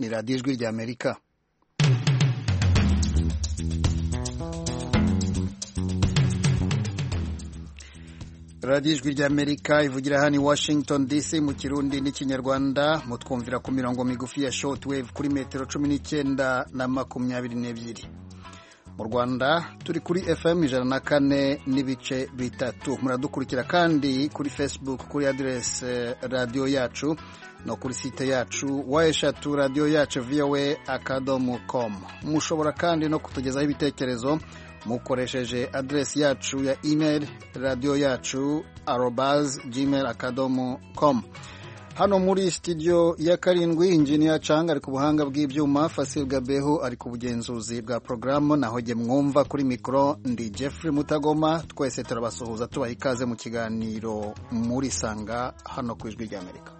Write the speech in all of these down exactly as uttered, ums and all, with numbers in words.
ni radiyo ijwi rya Amerika. radiyo ijwi rya Amerika ivugira hano i Washington D C mu Kirundi n'Ikinyarwanda, mutwumvira ku mirongo migufi ya shortwave kuri metero cumi n'icyenda na makumyabiri n'ebyiri. Mu Rwanda turi kuri F M ijana na kane n'ibice bitatu. Muradukurikira kandi kuri Facebook kuri adresse radio yacu no kuri site yacu wa eshatu radio yacu voa akadomo com. Mushobora kandi no kutugezaho ibitekerezo mukoresheje adresse yacu ya email radio yacu arobase gmail akadomo com. Hano muri studio ya karindwi engineer Changa ari ku buhanga bw'ibyuma, Fasil Gabeho ari ku bugenzuzi bwa programu, naho je mwumva kuri micro ndi Jeffrey Mutagoma. Twese turabasuhuza tubaha ikaze mu kiganiro muri Sanga hano ku Ijwi rya Amerika.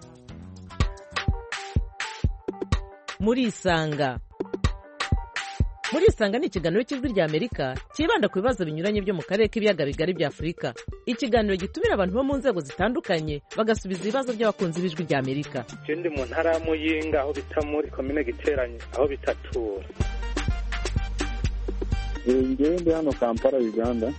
Muri Sanga Muri Sanga ni ikiganiro cy'Ijwi rya Amerika kibanda ku bibazo binyuranye byo mu karere k'ibiyaga bigari bya Afurika. Ikiganiro gitumira abantu bo mu nzego zitandukanye bagasubiza ibibazo by'abakunzi b'Ijwi rya Amerika. Ikindi mu ntara ya Muyinga aho bita muri komine Giteranye aho bitatura. Ngende hano Kampala Uganda.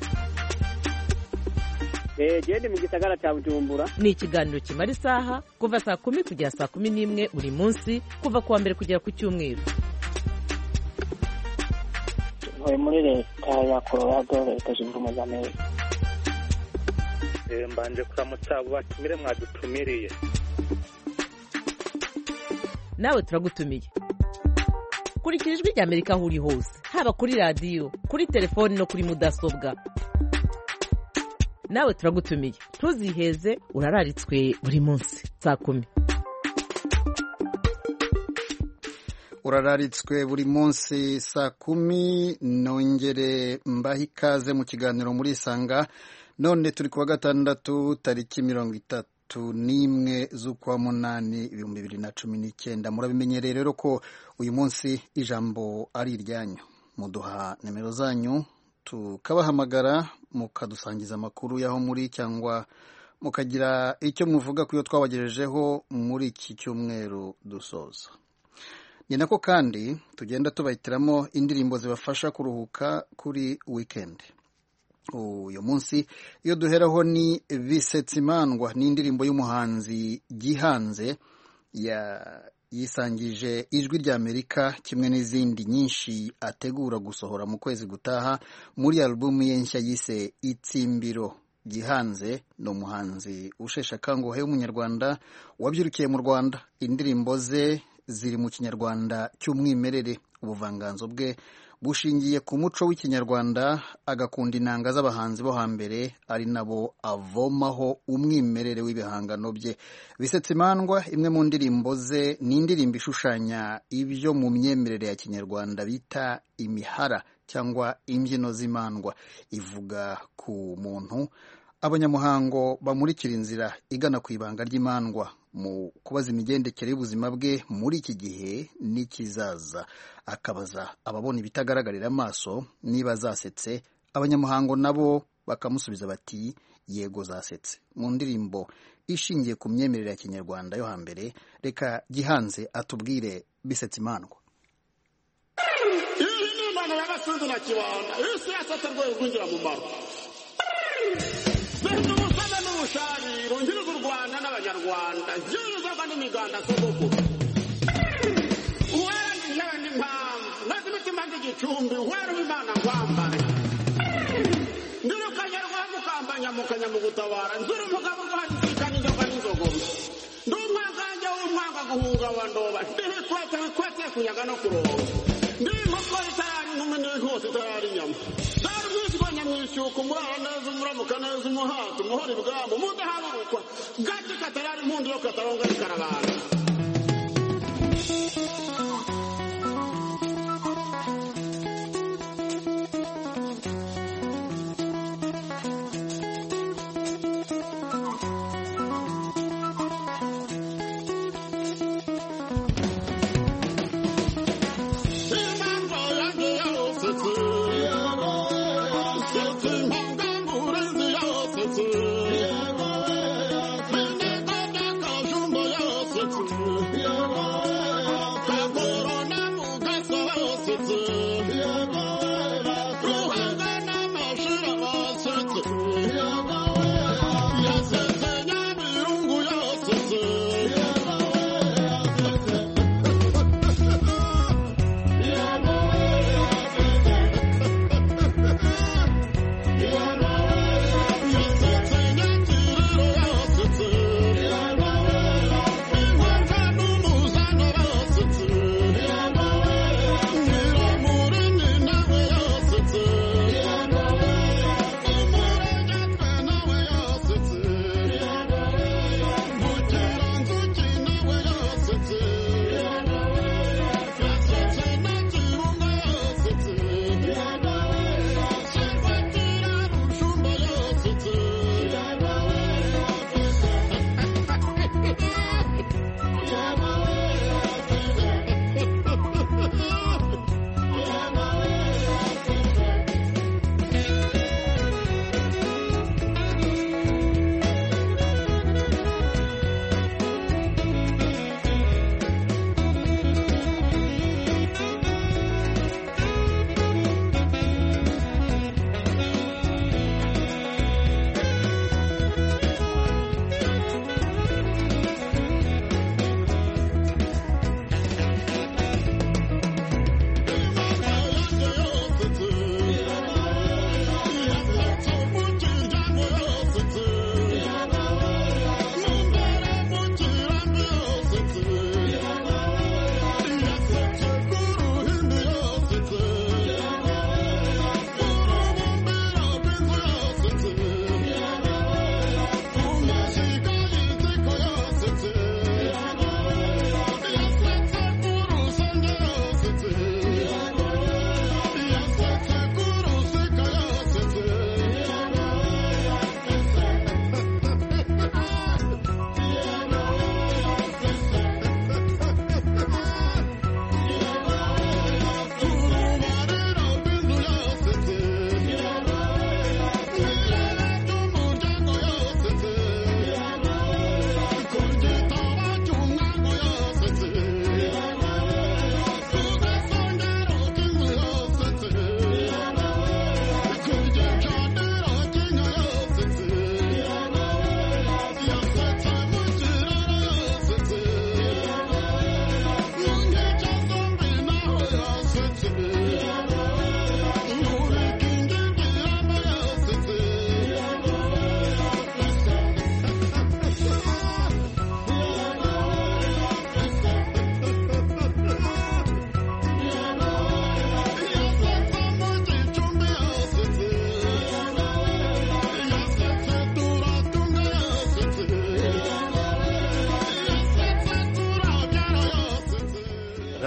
Eh gende mu gisagara cya Bujumbura. Ni ikiganiro kimara isaha kuva saa kumi kugera saa kumi n'imwe buri munsi kuva kuwa mbere kugera ku Cyumweru. Muri leta ya Colorado leta zunze ubumwe za Amerika. Eh mbanje kuramutsa abo batumire mwadutumiriye. Nawe turagutumiye. Kurikira Ijwi rya Amerika aho uri hose, haba kuri radio, kuri telefone no kuri mudasobwa. Nawe turagutumiye. Ntuziheze, urararitswe buri munsi saa kumi. Urararitswe buri munsi saa kumi. Nongere mbaha ikaze mu kiganiro muri Sanga. None turi kuwa gatandatu tariki mirongo itatu n'imwe z'ukwa munani ibihumbi bibiri na cumi n'icyenda. Murabimenyereye rero ko uyu munsi ijambo ari iryanyu. Muduha nimero zanyu tukabahamagara mukadusangiza amakuru yaho muri, cyangwa mukagira icyo muvuga kuyo twabagejejeho muri iki cyumweru dusoza. Ni nako kandi tugenda tubahitiramo indirimbo zibafasha kuruhuka kuri weekend. Uyu munsi iyo duheraho ni Bisetsimandwa, ni indirimbo y'umuhanzi Gihanze ya yisangije Ijwi rya Amerika kimwe n'izindi nyinshi ategura gusohora mu kwezi gutaha muri album ye nshya yise Itsimbiro. Gihanze no muhanzi ushesha kanguhe w'umunyarwanda wabyurukiye mu Rwanda. Indirimbo ze ziri mu Kinyarwanda cy'umwimerere. Ubuvanganzo bwe bushingiye ku muco w'Ikinyarwanda, agakunda inanga z'abahanzi bo hambere ari nabo avomaho umwimerere w'ibihangano bye. Bisetsimandwa, imwe mu ndirimbo ze ni indirimbo ishushanya ibyo mu myemerere ya Kinyarwanda bita imihara cyangwa imbyino z'imandwa. Ivuga ku muntu abanyamuhango bamurikira inzira igana ku ibanga ry'imandwa mu kubaza imigendekere y'ubuzima bwe muri iki gihe n'ikizaza. Akabaza ababona ibitagaragarira amaso niba zasetse, abanyamuhango nabo bakamusubiza bati yego zasetse. Mu ndirimbo ishingiye ku myemerere ya Kinyarwanda yo hambere, reka Gihanze atubwire Bisetsimandwa. Iyi ni imana y'abasundi na kibanda, isi yasetse rwego rwinjira mu maro. Bendo musana n'ubushari rungire u Rwanda n'abanyarwanda, ngirizwa n'imiganda sogoko. Uwera njyewe ndi mpamvu, nazi imitima ng'igicumbi, uwera w'Imana ngwambare. Ndirukanye rwa mukambanya mukanya mu gutabara, nzura umugabo rwandikana inzoga n'inzogoma. Ndi umwanganje w'umwanga guhunga wa ndoba, ndibikwete bikwete kunyaga no kuronga. Ndi inkoko itayari inkume n'intose itayari inyama. Dari mwisibanya mwishyuka, umurara neza umuramuka neza umuhata, umuhora ibwamo, mudahaburukwa. Gati katarari impundu yo kataronga ikarabana.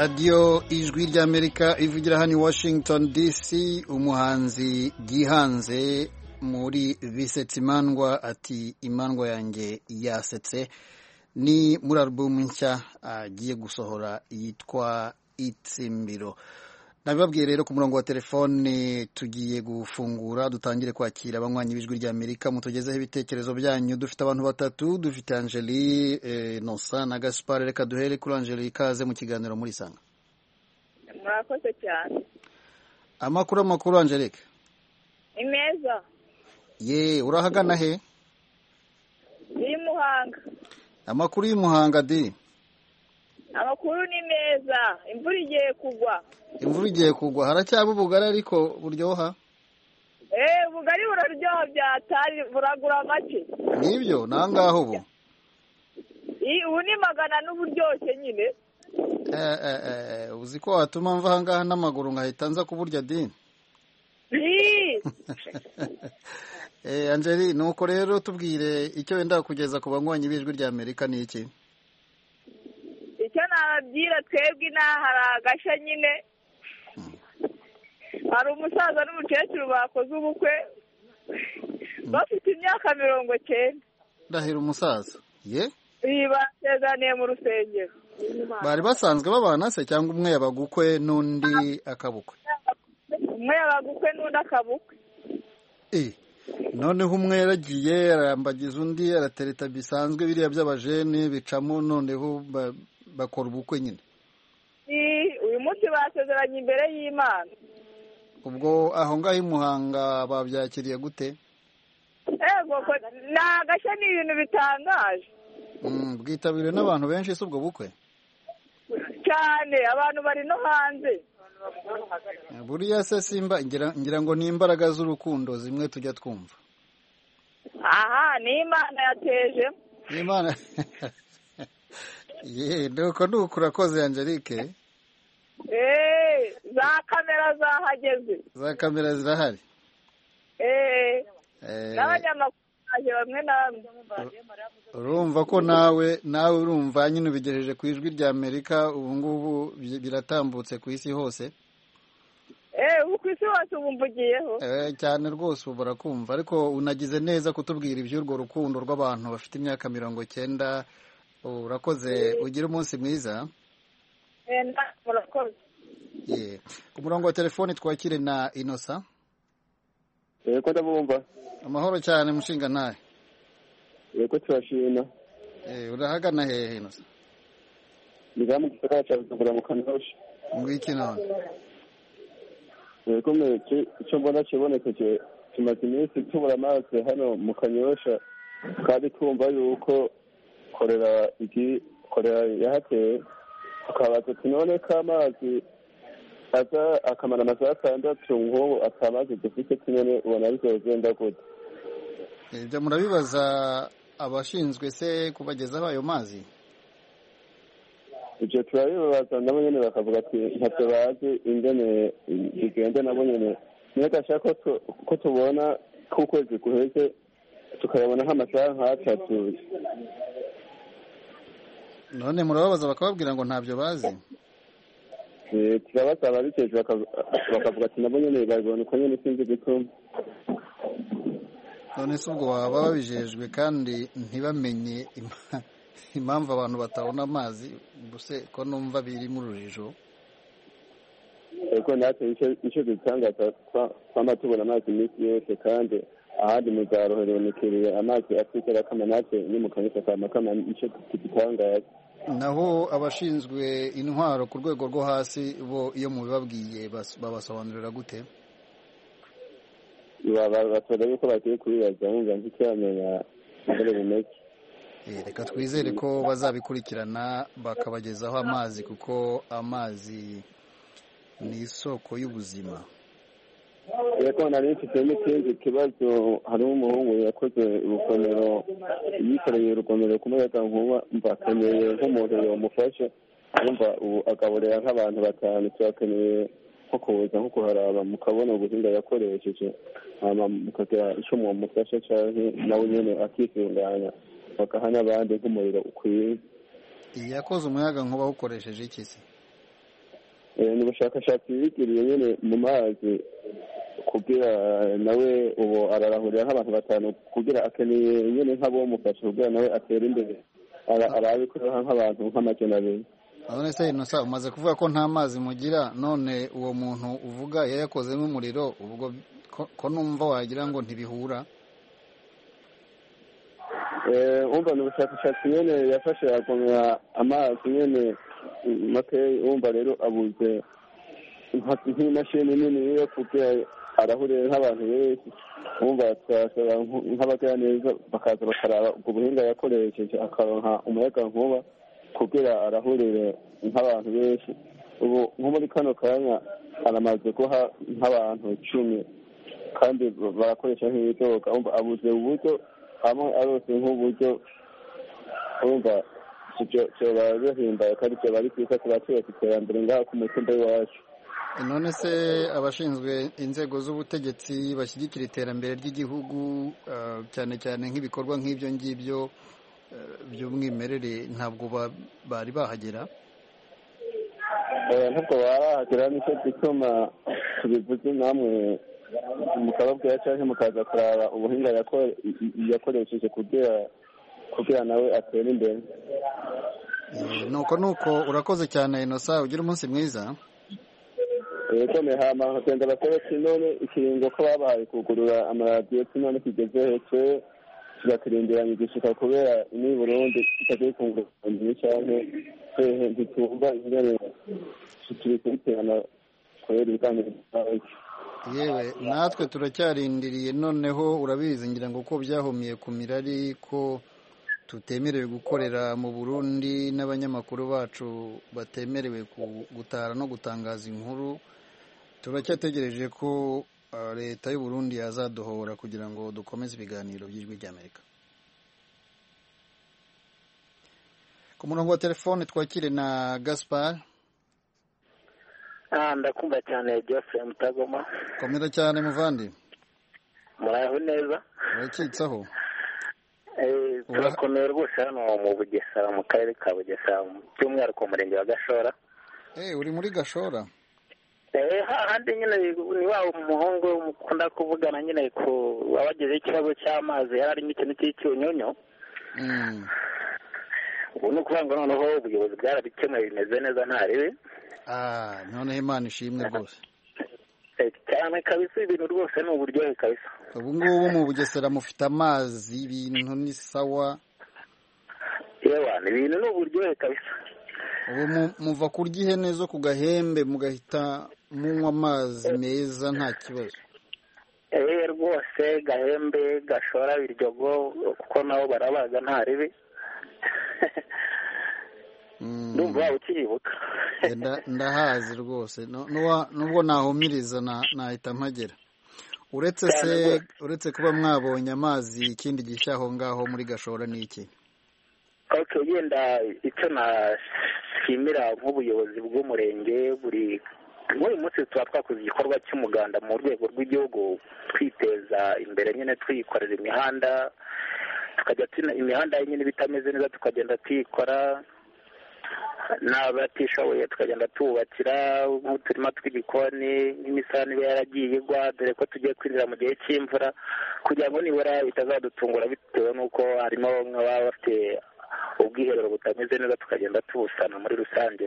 radiyo ijwi ry'amerika ivugira hano i washington dc. umuhanzi gihanze muri bisetsa imandwa ati imandwa yanjye yasetse, ni muri alubumu nshya agiye gusohora yitwa itsimbiro. nabibabwiye rero ku murongo wa telefone tugiye gufungura dutangire kwakira abanywanyi b'ijwi ry'amerika mutugezeho ibitekerezo byanyu. dufite abantu batatu, dufite Angeli, eh, Nosa na Gaspard. reka duhere kuri Angeli, ikaze mu kiganiro muri Sanga. murakoze cyane. amakuru amakuru Angelique. ni meza. ye urahagana he? ni Muhanga. amakuru y'Umuhanga di? amakuru ni meza, imvura igiye kugwa. imvura igiye kugwa, haracyaba ubugari ariko buryoha? eh ubugari buraryoha byatari, buragura make. nibyo nangaho ubu? ubu ni magana n'uburyoshye nyine. eh eh eh uzi ko watuma mva ahangaha n'amaguru ngahita nza kuburya di? eh Angeli, nuko rero tubwire icyo wenda kugeza ku banywanyi b'ijwi ry'Amerika ni iki? icyo nababwira twebwe inaha hari agashya nyine. hari umusaza n'umukecuru bakoze ubukwe bafite imyaka mirongo cyenda. ndahira umusaza ye? iyi basezaniye mu rusengero. bari basanzwe babana se cyangwa umwe yabaga ukwe n'undi akabukwe? umwe yabaga ukwe n'undi akabukwe. eh noneho umwe yaragiye arambagiza undi aratereta bisanzwe biriya by'abajene bicamo, noneho bakora ubukwe nyine. uyu munsi basezeranye imbere y'Imana. ubwo aho ngaho i Muhanga babyakiriye gute? ego ni agashya, ni ibintu bitangaje. bwitabiriwe n'abantu benshi si ubwo bukwe? cyane, abantu bari no hanze. buriya se simba ngira ngo ni imbaraga z'urukundo zimwe tujya twumva. aha ni Imana yateje. ni Imana. ye nuko nuko urakoze Angelique. eh za kamera zahageze. za kamera zirahari. eh eh n'abanyamakuru bamwe na bamwe. urumva ko nawe nawe urumva nyine ubigejeje ku ijwi ry'Amerika ubu ngubu biratambutse ku isi hose. eh ubu ku isi hose ubu mvugiyeho. eh cyane rwose ubu barakumva, ariko unagize neza kutubwira iby'urwo rukundo rw'abantu bafite imyaka mirongo cyenda. urakoze, ugira umunsi mwiza. eh murakoze. ye ku murongo wa telefone twakire na Inosa. yego ndabumva. amahoro cyane mushinga nawe. yego turashima. eh urahagana hehe Inosa? ni gamu gisagara cya Bujumbura mu Kanyosha. ngwiki none. yego meke icyo mbona kibonekeje, tumaze iminsi tubura amazi hano mu Kanyosha, kandi twumva yuko korera iki korera yahateye, tukabaza ati none ko amazi aza akamara amasaha atandatu nk'ubu atamazi dufite tunone ubona bizogenda gute? ibyo murabibaza abashinzwe se kubagezaho ayo mazi? ibyo turabibaza nabo nyene bakavuga ati ntacyo bazi ingene bigenda. nabo nyene niyo gashaka ko tubona ko ukwezi guheze tukayabona nk'amasaha nk'atatu. none murababaza bakababwira ngo ntabyo bazi? turabaza ababikejwe bakavuga ati nabo nyene babibona uko nyene, sinzi gituma. none se ubwo baba babijejwe kandi ntibamenye impamvu abantu batabona amazi? mbese ko numva biri mu rujijo. ego natwe icyo dutangaza twama tubona amazi iminsi yose, kandi ahandi muzarohererekeriye amazi atwikera kama, natwe ni mu Kanyosha kama kama icyo tugitangaza. naho abashinzwe intwaro ku rwego rwo hasi bo iyo mubibabwiye babasobanurira gute? batora yuko bagiye kubibaza wumva ntikiramenya mbere bimeze. reka twizere ko bazabikurikirana bakabagezaho amazi, kuko amazi ni isoko y'ubuzima. yego nari mfite n'ikindi kibazo. harimo umuhungu yakoze urugomero, yikoreye urugomero ku muyagankuba, mba akeneye nk'umuntu yamufasha, yumva ubu agaburira nk'abantu batanu. turakeneye nko kuza nko kuharaba mukabona ubuhinga yakoresheje, hama mukagira icyo mwamufasha cyane nawe nyene akisunganya bagaha n'abandi nk'umuriro ukwiye. yakoze umuyaga nkuba ukoresheje iki se? ni ubushakashatsi yigiriye nyine mu mazi kugira nawe ubu ararahurira nk'abantu batanu kugira akeneye nyine nk'abomufasha kugira nawe atere imbere arabikorera nk'abantu nk'amajana abiri. none se Innocent umaze kuvuga ko nta mazi mugira, none uwo muntu uvuga yayakozemo umuriro, ubwo ko numva wagira ngo ntibihura. wumva ni ubushakashatsi nyine yafashe agomera amazi nyine make, wumva rero abuze nk'imashini nini yo kugira arahurira nk'abantu benshi, wumva twasaba nk'abagira neza bakaza bakaraba ubwo buhinga yakoresheje akaronka umuyaga nkuba kugira arahurire nk'abantu benshi. ubu nko muri kano kanya aramaze guha nk'abantu cumi kandi barakoresha nk'ibidoga, wumva abuze uburyo hamwe arose nk'uburyo, wumva byoba bihimbaye kandi byoba ari byiza turatwereka iterambere ngaha ku mutumba w'iwacu. none se abashinzwe inzego z'ubutegetsi bashyigikira iterambere ry'igihugu cyane cyane nk'ibikorwa nk'ibyo ngibyo by'umwimerere ntabwo bari bahagera? ntabwo barahagera, nicyo gituma tubivuze namwe mukababwira cyangwa mukaza kuraba ubuhinga yakoresheje kugira kugira nawe atere imbere. nuko nuko urakoze cyane Innocent, ugira umunsi mwiza. yego mehama hagenda basaba none ikiringo ko babaye kugurura amaradiyo none kigeze hetse turakirindiranye igishika kubera ni Burundi kitagiye kungurana cyane hehe ntitumva ingene tubikurikirana kubera ibiganiro byacu. yewe natwe turacyarindiriye, noneho urabizi ngira ngo uko byahumiye ku mirari ko tutemerewe gukorera mu Burundi n'abanyamakuru bacu batemerewe gutara no gutangaza inkuru. turacyategereje ko leta y'u Burundi yazaduhora kugira ngo dukomeze ibiganiro by'ijwi ry'Amerika. ku murongo wa telefone twakire na Gaspard. ah ndakumva cyane Geoffrey Mutagoma. komera cyane muvandi. muraho neza? urakitsaho? eh turakomeye rwose hano mu Bugesera, mu karere ka Bugesera, by'umwihariko mu murenge wa Gashora. eh uri muri Gashora? eh hahandi nyine ni wa umuhungu mukunda kuvugana nyine ku wabagezeho ikibazo cy'amazi yari arimo ikintu cy'icyunyunyu. mm. ubu ni ukuvuga ngo noneho ubuyobozi bwarabikemuye bimeze neza nta ribi. ah noneho Imana ishimwe rwose cyane kabisa, ibintu rwose ni uburyohe kabisa. ubu ngubu mu Bugesera mufite amazi, ibintu ni sawa? yewe ibintu ni uburyohe kabisa. ubu muva kurya ihene zo ku Gahembe mugahita munywa amazi meza nta kibazo? eh rwose Gahembe, Gashora, Biryogo kuko nabo barabaga nta ribi. ndumva ukiyibuka. ndahazi rwose, nubwo nahumiriza nahita mpagera. uretse se uretse kuba mwabonye amazi, ikindi gishya aho ngaho muri Gashora ni iki? okay, yenda icyo nashimira nk'ubuyobozi bw'umurenge, buri muri munsi tuba twakoze igikorwa cy'umuganda mu rwego rw'igihugu twiteza imbere, nyine twikorera imihanda, tukajya imihanda nyine bitameze neza tukagenda tuyikora, n'abatishoboye tukagenda tubakira nk'uturima tw'igikoni n'imisarani iba yaragiye igwa, dore ko tugiye kwinjira mu gihe cy'imvura, kugira ngo nibura bitazadutungura bitewe n'uko harimo nk'ababa bafite ubwiherero butameze neza tukagenda tubusana muri rusange.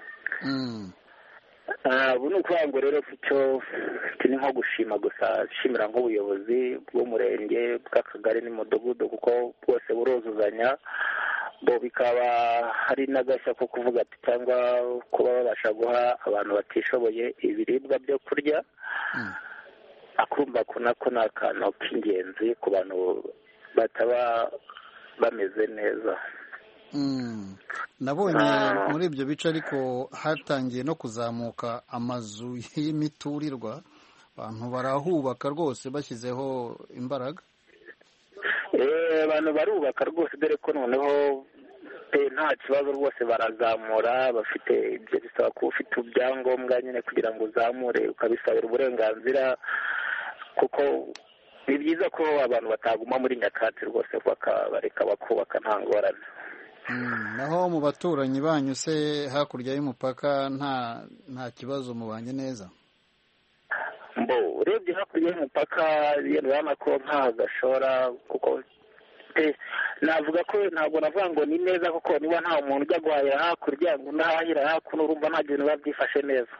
ubu ni ukuvuga ngo rero icyo ni nko gushima gusa, shimira nk'ubuyobozi bw'umurenge, bw'akagari n'umudugudu kuko bwose buruzuzanya, bo bikaba hari n'agashya ko kuvuga ati cyangwa kuba babasha guha abantu batishoboye ibiribwa byo kurya, akumva ko nako ni akantu k'ingenzi ku bantu bataba bameze neza. nabonye muri ibyo bice ariko hatangiye no kuzamuka amazu y'imiturirwa, abantu barahubaka rwose bashyizeho imbaraga. abantu barubaka rwose, dore ko noneho nta kibazo rwose barazamura, bafite ibyo bisaba ko ufite ibyangombwa nyine kugira ngo uzamure, ukabisabira uburenganzira, kuko ni byiza ko abantu bataguma muri nyakatsi rwose, bakareka bakubaka nta ngorane. naho mu baturanyi banyu se hakurya y'umupaka nta nta kibazo mubanye neza? mbo urebye hakurya y'umupaka urabona ko nta gashora kuko navuga ko ntabwo navuga ngo ni neza kuko niba nta muntu ujya guhahira hakurya ngo unahahira hakuno urumva nta bintu biba byifashe neza.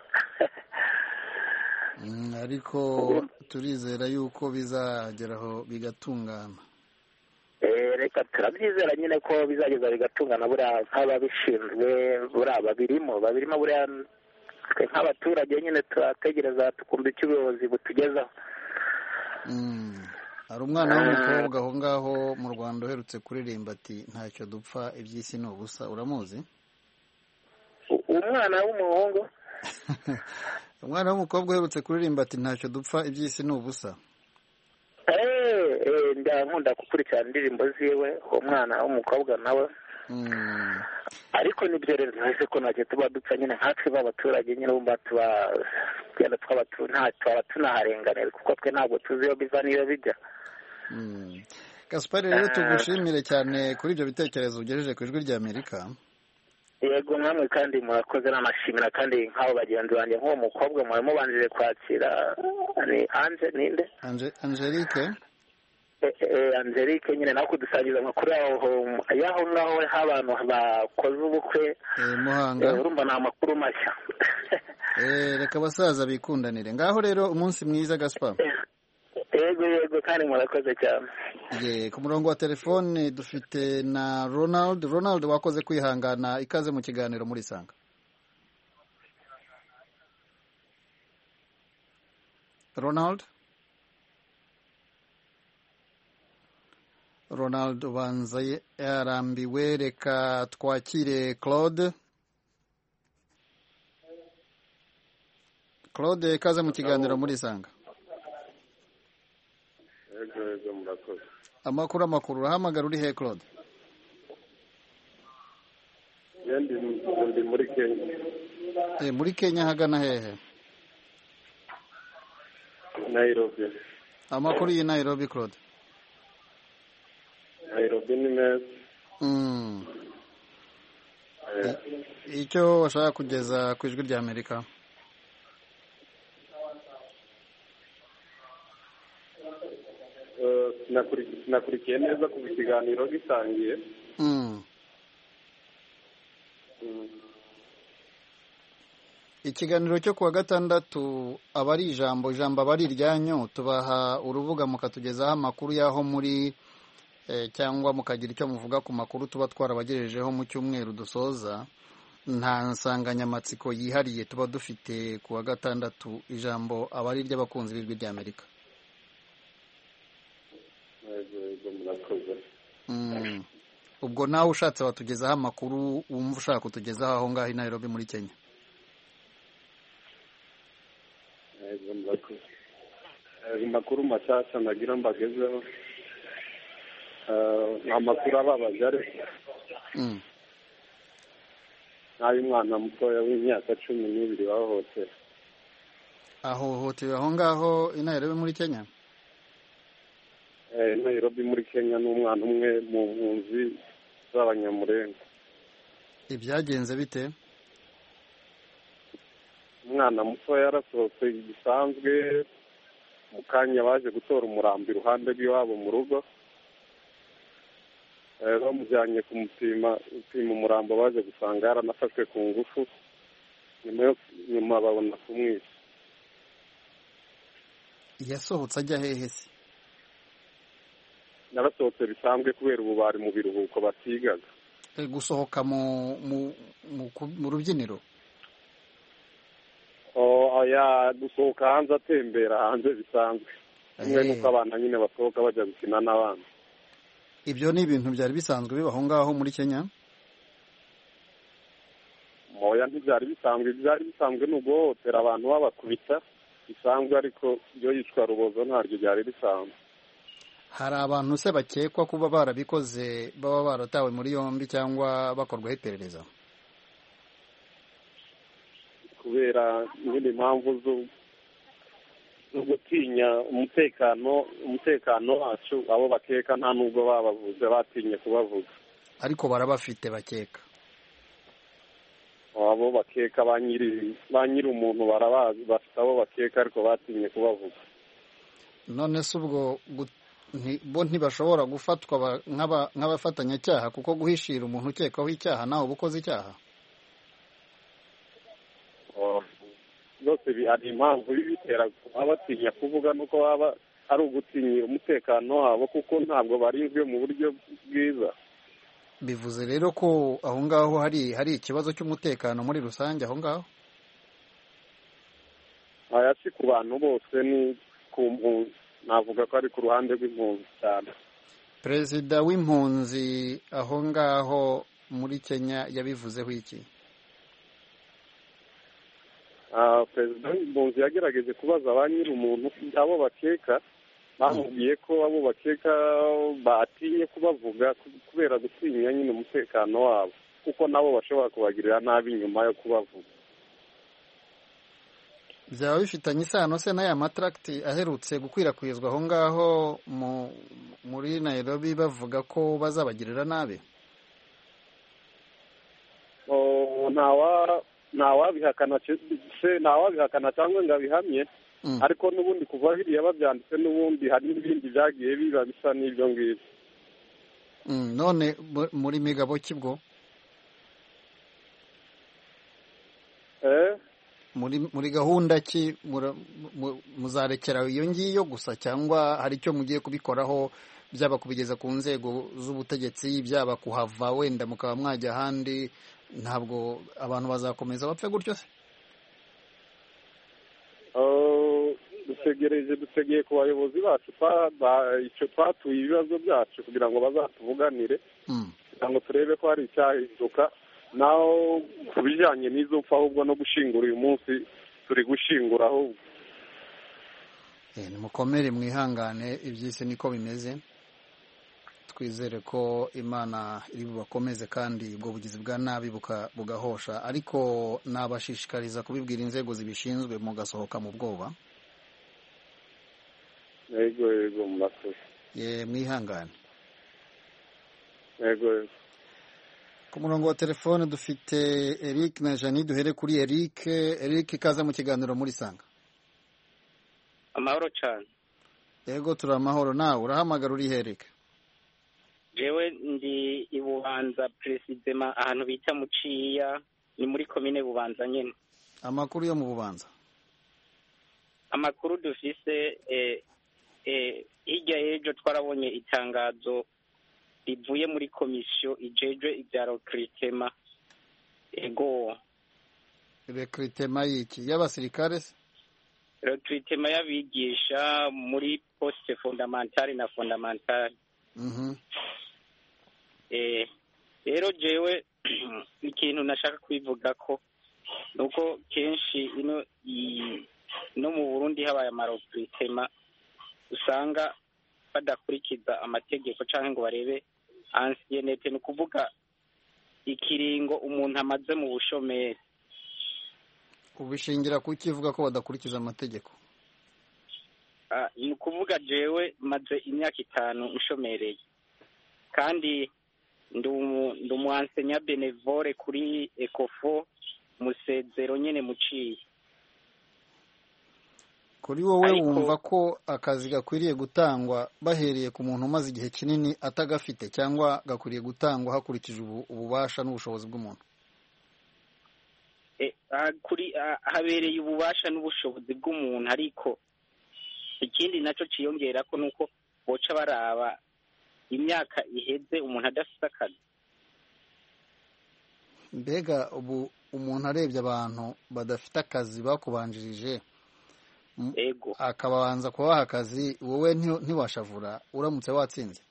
ariko turizera yuko bizageraho bigatungana. reka turabyizera nyine ko bizageza bigatungana buriya nk'ababishinzwe buriya babirimo babirimo buriya twe nk'abaturage nyine turategereza tukumva icyo ubuyobozi butugezaho. hari umwana w'umukobwa aho ngaho mu Rwanda uherutse kuririmba ati ntacyo dupfa iby'isi ni ubusa, uramuzi? umwana w'umuhungu umwana w'umukobwa uherutse kuririmba ati ntacyo dupfa iby'isi ni ubusa. nkunda gukurikirana indirimbo ziwe uwo mwana w'umukobwa nawe. ariko nibyo rero ntahise ko ntacyo tuba dupfa nyine nkatwe b'abaturage nyine bumva tuba twaba tunaharenganira kuko twe ntabwo tuzi iyo biva n'iyo bijya. Gaspard rero tugushimire cyane kuri ibyo bitekerezo ugejeje ku ijwi rya Amerika. yego namwe kandi murakoze n'amashimira kandi nk'abo bagenzi banjye nk'uwo mukobwa mwari mubanjije kwakira ni Ange ninde Angelique Angelique nyine nawe kudusangiza amakuru y'aho ngaho h'abantu bakoze ubukwe Muhanga. urumva ni amakuru mashya. reka abasaza bikundanire ngaho rero umunsi mwiza Gaspard. yego yego kandi murakoze cyane. ye ku murongo wa telefone dufite na Ronald. Ronald wakoze kwihangana, ikaze mu kiganiro muri Sanga. Ronald Ronald ubanza yarambiwe. Reka twakire Claude. Claude ikaze mu kiganiro muri Sanga. amakuru amakuru urahamagara uri he Claude? Yendi ndi muri Kenya. Eh muri Kenya hagana hehe? Nairobi. Amakuru yi Nairobi Claude? Nairobi ni meza. Mm. Icyo washaka kugeza ku ijwi rya Amerika? nakurikiye neza ku kiganiro gitangiye. ikiganiro cyo kuwa gatandatu aba ari ijambo ijambo aba ari iryanyu, tubaha urubuga mukatugezaho amakuru y'aho muri cyangwa mukagira icyo muvuga ku makuru tuba twarabagejejeho mu cyumweru dusoza. nta nsanganyamatsiko yihariye tuba dufite kuwa gatandatu, ijambo aba ari iry'abakunzi b'ijwi rya Amerika. ubwo nawe ushatse watugezaho amakuru wumva ushaka kutugezaho aho ngaho i Nairobi muri Kenya. amakuru mashyashya nagira mbagezeho amakuru ababaje ariko n'ay'umwana mutoya w'imyaka cumi n'ibiri wahohotewe. ahohotewe aho ngaho i Nairobi muri Kenya? Nairobi muri Kenya n'umwana umwe mu mpunzi z'abanyamurenge. ibyagenze bite? umwana muto yarasohotse bisanzwe, mu kanya baje gutora umurambo iruhande rw'iwabo mu rugo, bamujyanye kumupima upima umurambo baje gusanga yaranafashwe ku ngufu, nyuma babona kumwica. yasohotse ajya hehe se? narasohotse bisanzwe kubera ubu bari mu biruhuko batigaga. gusohoka mu mu rubyiniro? oya gusohoka hanze atembera hanze bisanzwe, kimwe n'uko abana nyine basohoka bajya gukina n'abana. ibyo ni ibintu byari bisanzwe bibaho ngaho muri Kenya? oya ntibyari bisanzwe, byari bisanzwe ni uguhohotera abantu babakubita bisanzwe, ariko iyo yicwa rubozo ntaryo byari bisanzwe. hari abantu se bakekwa kuba barabikoze baba baratawe muri yombi cyangwa bakorwaho iperereza? kubera nyine impamvu zo gutinya umutekano umutekano wacu, abo bakeka nta nubwo babavuze, batinye kubavuga. ariko barabafite bakeka. abo bakeka ba nyiri ba nyiri umuntu barabazi, bafite abo bakeka ariko batinye kubavuga. None se ubwo bo ntibashobora gufatwa nk'abafatanyacyaha kuko guhishira umuntu ukekaho icyaha nawe uba ukoze icyaha? Byose hari impamvu bitera kuba batinya kuvuga nuko baba ari ugutinyira umutekano wabo kuko ntabwo barinzwe mu buryo bwiza. Bivuze rero ko aho ngaho hari hari ikibazo cy'umutekano muri rusange aho ngaho? Aya si ku bantu bose, ni ku mpunzi, navuga ko ari ku ruhande rw'impunzi cyane. Perezida w'impunzi aho ngaho muri Kenya yabivuzeho iki? Ah, perezida w'impunzi yagerageje kubaza ba nyiri umuntu abo bakeka, bamubwiye ko abo bakeka batinye kubavuga kubera gutinya nyine umutekano wabo kuko nabo bashobora kubagirira nabi nyuma yo kubavuga. Byaba bifitanye isano se n'aya matracti aherutse gukwirakwizwa aho ngaho muri Nairobi bavuga ko bazabagirira nabi? ntawa ntawabihakana se ntawabihakana cyangwa ngo abihamye, ariko n'ubundi kuva biriya babyanditse n'ubundi hari n'ibindi byagiye biba bisa n'ibyo ngibyo. None muri migabo kibwo eh muri muri gahunda ki muzarekera iyo ngiyo gusa cyangwa hari icyo mugiye kubikoraho, byaba kubigeza ku nzego z'ubutegetsi, byaba kuhava wenda mukaba mwajya ahandi? Ntabwo abantu bazakomeza bapfe gutyo se? dutegereje dutegeye ku bayobozi bacu icyo twatuye ibibazo byacu kugira ngo bazatuvuganire kugira ngo turebe ko hari icyahinduka. Naho ku bijyanye n'izo mpfu ahubwo no gushingura uyu munsi turi gushingura ahubwo. Nimukomere mwihangane, iby'isi niko bimeze. Twizere ko Imana iri bubakomeze kandi ubwo bugizi bwa nabi bugahosha, ariko nabashishikariza kubibwira inzego zibishinzwe mugasohoka mu bwoba. Yego yego murakoze. Ye mwihangane. Yego. Ku murongo wa telefone dufite Eric na Jani. Duhere kuri Eric. Eric, kaza mu kiganiro muri Sanga. Amahoro cyane. Yego turi amahoro. Nawe urahamagara uri Eric? Jewe ndi i Bubanza presidema ahantu bita Muciya, ni muri komine Bubanza nyene. Amakuru yo mu Bubanza? Amakuru dufise eh eh hirya y'ejo twarabonye itangazo rivuye muri komisiyo ijejwe ibya recruitment. Ego recruitment y'iki? Y'abasirikare se? Recruitment y'abigisha muri poste fondamentale na fondamentale. Mhm. Eh rero jewe ikintu nashaka kwivuga ko nuko kenshi ino no mu Burundi habaye amarecruitment usanga badakurikiza amategeko canke ngo barebe ancienneté, no kuvuga ikiringo umuntu amaze mu bushomeri. Ubishingira kukivuga ko badakurikiza amategeko? Ah, ni kuvuga jewe maze imyaka itanu nshomereye kandi ndu ndu enseignant bénévole kuri Ecofo Musezero nyene Muciye. Kuri wowe wumva ko akazi gakwiriye gutangwa bahereye ku muntu umaze igihe kinini atagafite cyangwa gakwiriye gutangwa hakurikije ububasha n'ubushobozi bw'umuntu? Eh kuri habereye ububasha n'ubushobozi bw'umuntu, ariko ikindi nacyo ciyongera ko nuko boca baraba imyaka iheze umuntu adafite akazi. Mbega ubu umuntu arebye abantu badafite akazi bakubanjirije, ego akabanza kubaha akazi, wowe ntiwashavura uramutse watsinze?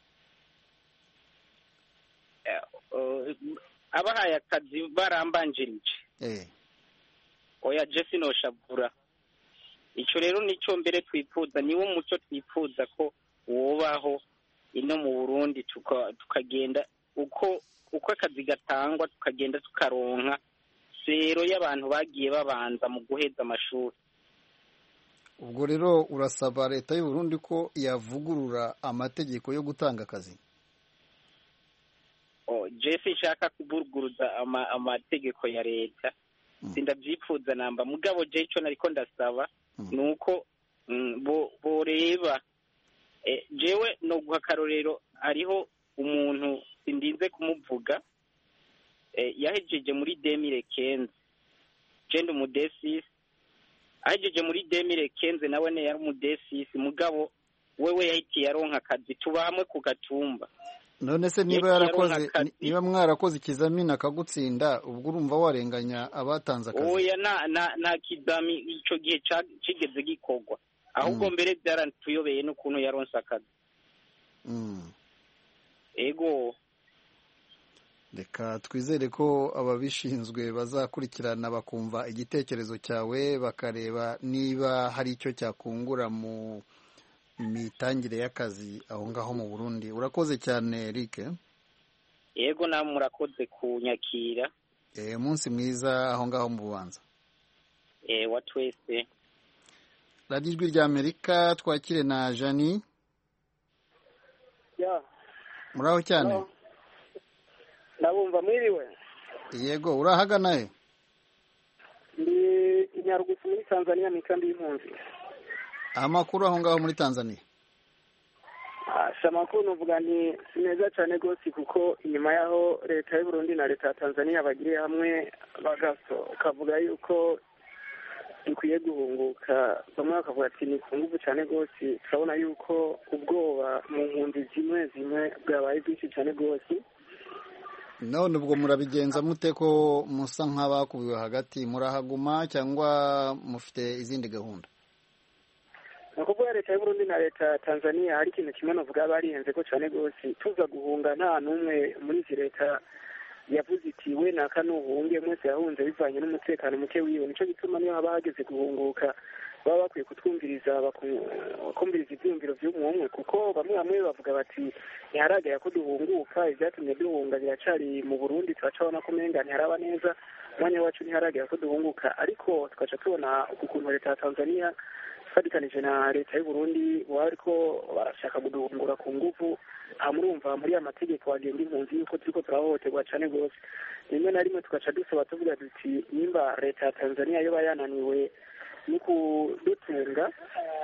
abahaye akazi barambanjirije eh oya je sinoshavura. Ico rero nico mbere twifuza, niwo muco twifuza ko wobaho ino mu Burundi, tukagenda uko uko akazi gatangwa tukagenda tukaronka sero y'abantu bagiye babanza mu guheza amashuri. Ubwo rero urasaba leta y'u Burundi ko yavugurura amategeko yo gutanga akazi? jesi nshaka kubuguruza amategeko ya leta sindabyipfuza namba mugabo je ico nariko ndasaba nuko boreba jewe no guha akarorero hariho umuntu sindinze kumuvuga yahejeje muri demire kenze jende umudesisi ahejeje muri demire kenze nawe ne yari umudesisi mugabo wewe yahitiye aronka akazi tuba hamwe ku gatumba. None se niba yarakoze niba mwarakoze ikizamini akagutsinda ubwo urumva warenganya abatanze akazi? Oya na na, na kizami ico gihe cigeze gikorwa ahubwo mm. mbere byarantuyobeye n'ukuntu yaronse akazi. Mm. Ego reka twizere ko ababishinzwe bazakurikirana bakumva igitekerezo cyawe bakareba niba hari icyo cyakungura mu mitangire y'akazi aho ngaho mu Burundi. Urakoze cyane Eric. Yego namwe murakoze kunyakira. Eh umunsi mwiza aho ngaho mu Bubanza. Eh watwese. Radio Ijwi rya Amerika twakire na Jani. Ya. Muraho cyane. Ndabumva mwiriwe. Yego urahagana he? Ndi Inyarugusu muri Tanzania mikambi y'impunzi. Amakuru aho ngaho muri Tanzania? Asha amakuru nuvuga ni neza cyane gose kuko inyuma yaho leta y'u Burundi na leta ya Tanzania bagiriye hamwe bagaso kavuga yuko dukwiye guhunguka bamwe bakavuga ati ni kunguvu cyane gose turabona yuko ubwoba mu mpunzi zimwe zimwe bwabaye bwinshi cyane gose. None ubwo murabigenza mute ko musa nk'abakubiwe hagati murahaguma cyangwa mufite izindi gahunda? Nakuvuga leta y'u Burundi na leta ya Tanzania hari ikintu kimwe novuga barihenze ko cyane gose tuza guhunga nta numwe muri izi leta yavuze iti we naka nuhunge mwese yahunze bivanye n'umutekano muke wiwe nico gituma niyo haba hageze guhunguka baba bakwiye kutwumviriza bakumviriza ibyumviro by'umwe kuko bamwe bamwe bavuga bati ntiharagera ko duhunguka ibyatumye duhunga biracari mu Burundi turacabona ko umenga ntiharaba neza umwanya wacu ntiharagera ko duhunguka ariko tukaca tubona ukuntu leta ya Tanzania fadikanije na leta y'u Burundi bariko barashaka guhungura ku nguvu amurumva muri amategeko agenda impunzi yuko turiko turahohoterwa cyane gose rimwe na rimwe tugaca dusaba tuvuga duti nimba leta ya Tanzania yo bayananiwe ni kudutunga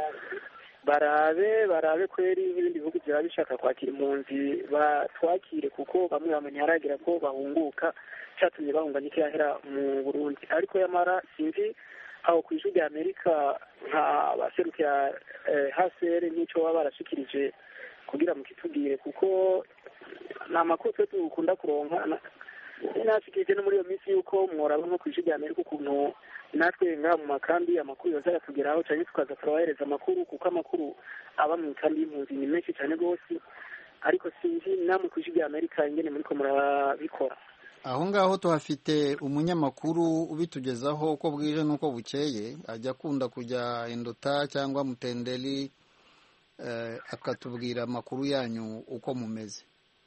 barabe barabe kweri n'ibindi bihugu byaba bishaka kwakira impunzi batwakire kuko bamwe bamenye haragira ko bahunguka cyatumye bahunga nikiyahera mu Burundi ariko yamara sinzi aho ku ijwi rya Amerika nka baserukira H C R n'icyo baba barashikirije kugira mu kitubwire kuko nta makuru twe dukunda kuronka nashikirije no muri iyo minsi yuko mworaba nko ku ijwi rya Amerika ukuntu natwe nga mu makambi amakuru yoza yatugeraho cyane tukaza turabahereza amakuru kuko amakuru aba mu kambi y'impunzi ni menshi cyane rwose ariko sinzi namwe ku ijwi rya Amerika ingene muriko murabikora. Aho ngaho tuhafite umunyamakuru ubitugezaho uko bwije nuko bukeye ajya akunda kujya Indota cyangwa Mutendeli eh, akatubwira amakuru yanyu uko mumeze.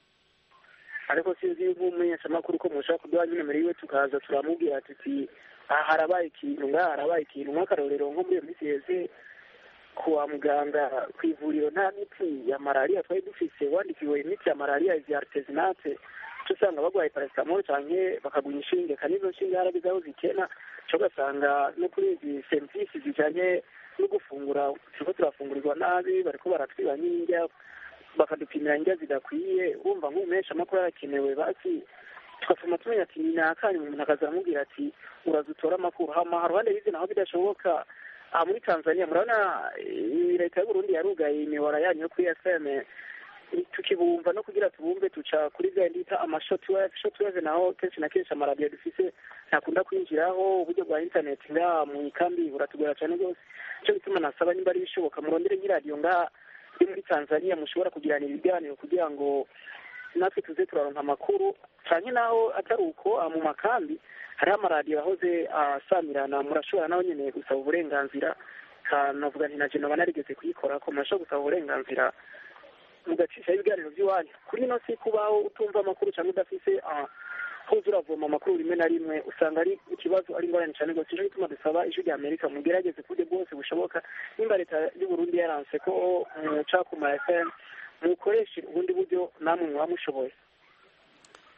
Ariko sinzi nk'umumenyesha amakuru ko mushaka kuduha nyine muri we tukaza turamubwira tuti harabaye ikintu nga harabaye ikintu nk'akarorero nko muri iyo minsi yeze kuwa muganga ku ivuriro nta miti ya malaria twari dufise wandikiwe imiti ya malaria izi artesunate usanga bagwaye paracetamol canke bakaguha inshinge kandi izo nshinge haragize aho zikena cyo gasanga no kuri izi service zijanye no gufungura turiko turafungurirwa nabi bariko baratwiba n'indya bakadupimira indya zidakwiye urumva nk'umesha amakuru arakenewe basi tukasoma tumenya ati ni nakanya umuntu akazaramubwira ati urazutora amakuru hama haruhande bize naho bidashoboka aha muri Tanzania murabona leta y'u Burundi yarugaye imihora yanyu yo kuri F M tukibumva no kugira tubumve tuca kuri bya ndita amashotwave shotwave naho kenshi na kenshi amaradiyo dufise ntakunda kwinjiraho uburyo bwa internet nga mu ikambi buratugora cyane rwose cyo bituma nasaba nimba ari bishoboka murondere nk'iradiyo nga muri Tanzania mushobora kugirana ibiganiro kugira ngo natwe tuze turaronka amakuru cyane naho atari uko mu makambi hari amaradiyo ahoze asamirana murashobora naho nyene gusaba uburenganzira kanavuga nti naje naba narigeze kuyikora ko murashobora gusaba uburenganzira mugacisha ibiganiro by'iwanyu kuri ino si kubaho utumva amakuru cyangwa udafise aho uravoma amakuru rimwe na rimwe usanga ari ikibazo ari ingorane cyane rwose nicyo gituma dusaba ijwi rya Amerika mugerageze ku buryo bwose bushoboka nimba leta y'u Burundi yaranse ko muca ku ma F M mukoreshe ubundi buryo namwe muba mushoboye.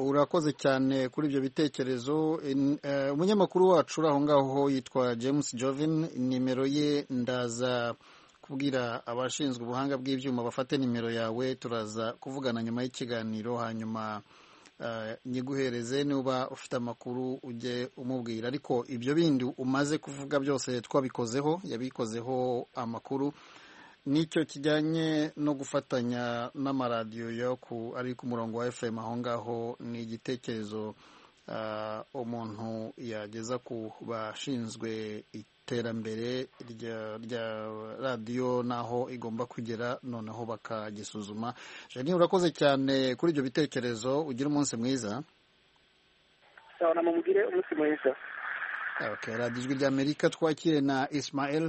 urakoze cyane kuri ibyo bitekerezo. Umunyamakuru wacu uri aho ngaho yitwa James Jovin, nimero ye ndaza kubwira abashinzwe ubuhanga bw'ibyuma bafate nimero yawe, turaza kuvugana nyuma y'ikiganiro, hanyuma nyiguhereze niba ufite amakuru ujye umubwira. Ariko ibyo bindi umaze kuvuga byose twabikozeho, yabikozeho amakuru. Nicyo kijyanye no gufatanya n'amaradiyo yo ku ari ku murongo wa F M aho ngaho, ni igitekerezo uh, umuntu yageza ku bashinzwe iterambere rya radiyo n'aho igomba kugera, noneho bakagisuzuma. Jenny, urakoze cyane kuri ibyo bitekerezo, ugira umunsi mwiza. Sawa, namumugire umunsi mwiza. Okay, radiyo Ijwi ry'Amerika, twakire na Ismael.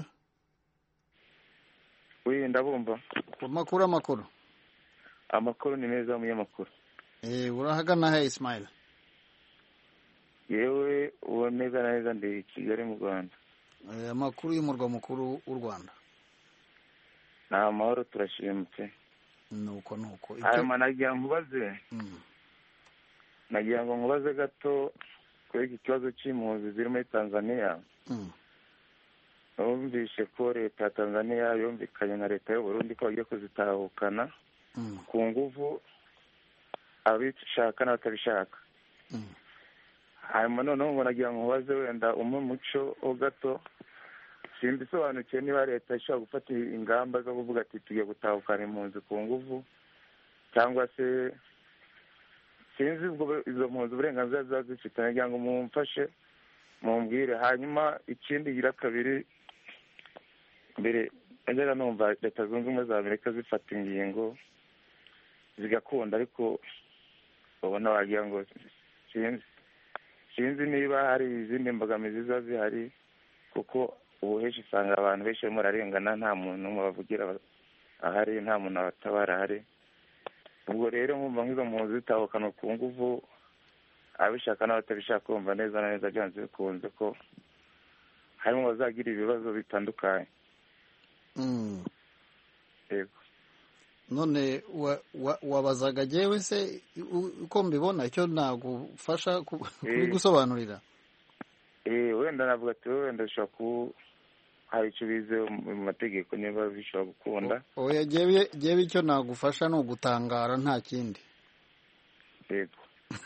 Oui, ndabumva. Amakuru amakuru. Amakuru ni meza umunyamakuru. Eh, urahagana he Ismail? Yewe uwo neza neza ndi Kigali mu Rwanda. Eh, amakuru y'umurwa mukuru w'u Rwanda. Na amahoro turashimutse. Nuko nuko. Aya managira nkubaze. Mm. Nagira ngo nkubaze gato kuri iki kibazo cy'impunzi ziri muri Tanzania. Mm. Numvise ko leta ya Tanzania yumvikanye na leta y'u Burundi ko bagiye kuzitahukana ku nguvu abishaka n'abatabishaka. Hanyuma noneho ngo nagira ngo baze wenda umwe muco o gato, simbisobanukiye niba leta ishobora gufata ingamba zo kuvuga ati tugiye gutahukana impunzi ku nguvu, cyangwa se sinzi ubwo izo mpunzi uburenganzira ziba zifite. nagira ngo mumfashe mumbwire. Hanyuma ikindi gira kabiri, mbere najyaga numva leta zunze ubumwe za Amerika zifata ingingo zigakunda, ariko ubona wagira ngo sinzi sinzi niba hari izindi mbogamizi ziba zihari, kuko ubu henshi usanga abantu benshi barimo bararengana, nta muntu umwe bavugira ahari, nta muntu abatabara ahari. Ubwo rero nkumva nk'izo mpunzi zitahukana ku nguvu, abishaka n'abatabishaka, kumva neza na neza byanze bikunze ko harimo bazagira ibibazo bitandukanye. Mm. Yego. None wabazaga jewe se uko mbibona icyo nagufasha kubigusobanurira? Eh, wenda navuga ati wenda ushobora ku hari icyo bize mu mategeko niba bishobora gukunda. Oya, jewe jewe icyo nagufasha no gutangara nta kindi. Yego.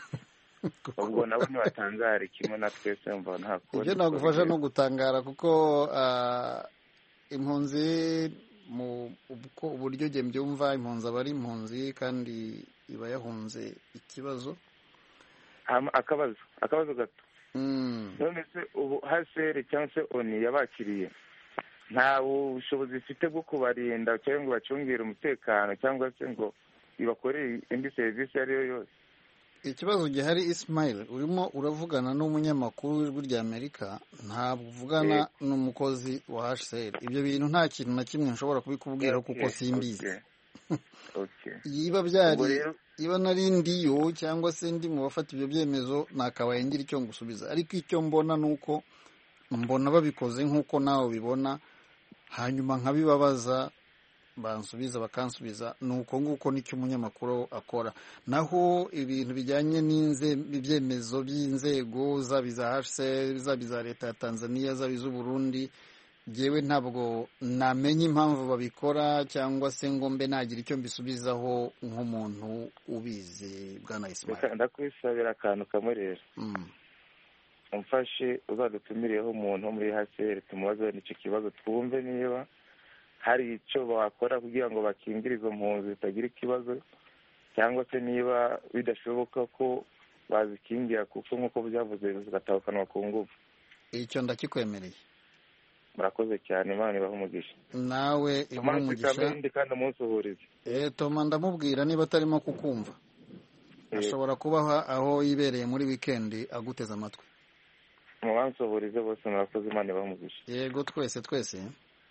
Ubwo nabo nibatangara kimwe na twese mva nta ko. Icyo nagufasha no gutangara kuko uh, impunzi mu uko uburyo je mbyumva, impunzi abari impunzi kandi iba yahunze ikibazo. Ama akabazo akabazo gato. Mm. None se ubu hasere cyangwa se oni yabakiriye nta bushobozi ifite bwo kubarinda cyangwa ngo bacungire umutekano, cyangwa se ngo ibakorere indi serivisi ari yo yose? Ikibazo gihari Ismail, urimo uravugana n'umunyamakuru w'Ijwi ry'Amerika, ntabwo uvugana n'umukozi wa H C R. Ibyo bintu nta kintu na kimwe nshobora kubikubwira kuko simbizi. Okay. Yiba byari iba narindiyo cyangwa se ndi mu bafata ibyo byemezo, nakabaye ngira icyo ngusubiza. Ariko icyo mbona nuko mbona babikoze nkuko nawe bibona, hanyuma nkabibabaza bansubiza bakansubiza, nuko nguko nicyo umunyamakuru akora. Naho ibintu bijyanye n'inze ibyemezo by'inzego zabiza H C R, zabiza leta ya Tanzania, zabiza Burundi, jewe ntabwo namenye impamvu babikora, cyangwa se ngo mbe nagira icyo mbisubizaho nk'umuntu ubizi. Bwana Ismail, ndakwisabira akantu kamwe rero. Mm. Umfashe uzadutumiriyeho umuntu muri H C R tumubaze n'icyo kibazo, twumve niba hari icyo bakora kugira ngo bakingire izo mpunzi zitagira ikibazo, cyangwa se niba bidashoboka ko bazikingira kuko nk'uko byavuze zigatahukanwa ku ngufu. Icyo ndakikwemereye. Murakoze cyane, Imana ibahe umugisha. Nawe ibahe umugisha. Ndi kandi umunsi uhurize. Eh, Toma ndamubwira niba atarimo kukumva. Ashobora kuba aho yibereye muri weekend aguteza amatwi. Mu bantu uhurize bose murakoze, Imana ibahe umugisha. Yego, twese twese.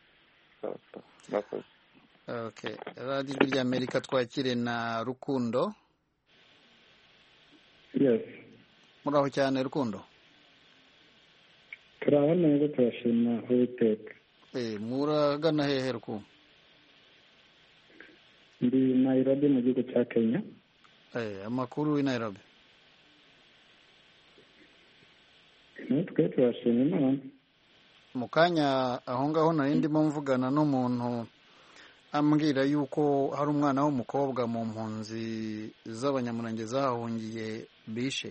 Murakoze. Okay. Radio Ijwi ry'Amerika, twakire na Rukundo. Yes. Muraho cyane Rukundo. Turaho neza, turashima Uwiteka. Eh, muragana hehe Rukundo? Ndi Nairobi mu gihugu cya Kenya. Eh, amakuru i Nairobi. twe turashima imana. mu kanya aho ngaho nari ndimo mvugana n'umuntu ambwira yuko hari umwana w'umukobwa mu mpunzi z'abanyamurenge zahahungiye bishe.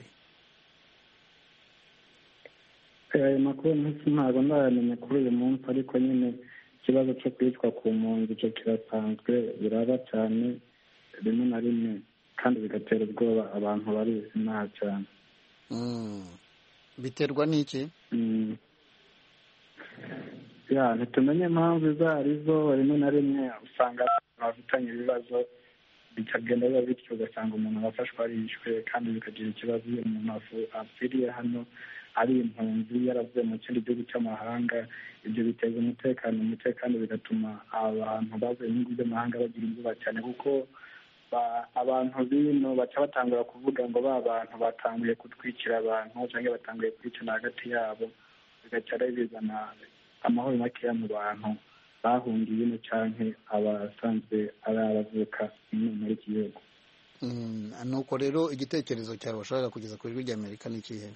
ayo makuru ntabwo ndayamenya kuri uyu munsi, ariko nyine ikibazo cyo kwicwa ku mpunzi cyo kirasanzwe, biraba cyane rimwe na rimwe kandi bigatera ubwoba abantu bari inaha cyane. biterwa n'iki? ya ntitumenye impamvu izo arizo, rimwe na rimwe usanga bafitanye ibibazo bikagenda biba bityo, ugasanga umuntu arafashwe arishwe kandi bikagira ikibazo iyo umuntu apfiriye hano ari impunzi yaravuye mu kindi gihugu cy'amahanga. ibyo biteza umutekano muke kandi bigatuma abantu bavuye mu bihugu by'amahanga bagira ubwoba cyane, kuko abantu bino baca batangura kuvuga ngo ba bantu batanguye kutwikira abantu cyangwa batanguye kwicana hagati yabo, bigaca bizana amahoro makeya mu bantu bahungiye ino cyangwa abasanzwe ari abavuka muri iki gihugu. nuko rero igitekerezo cyawe washaka kugeza ku ijwi ry'Amerika ni ikihe?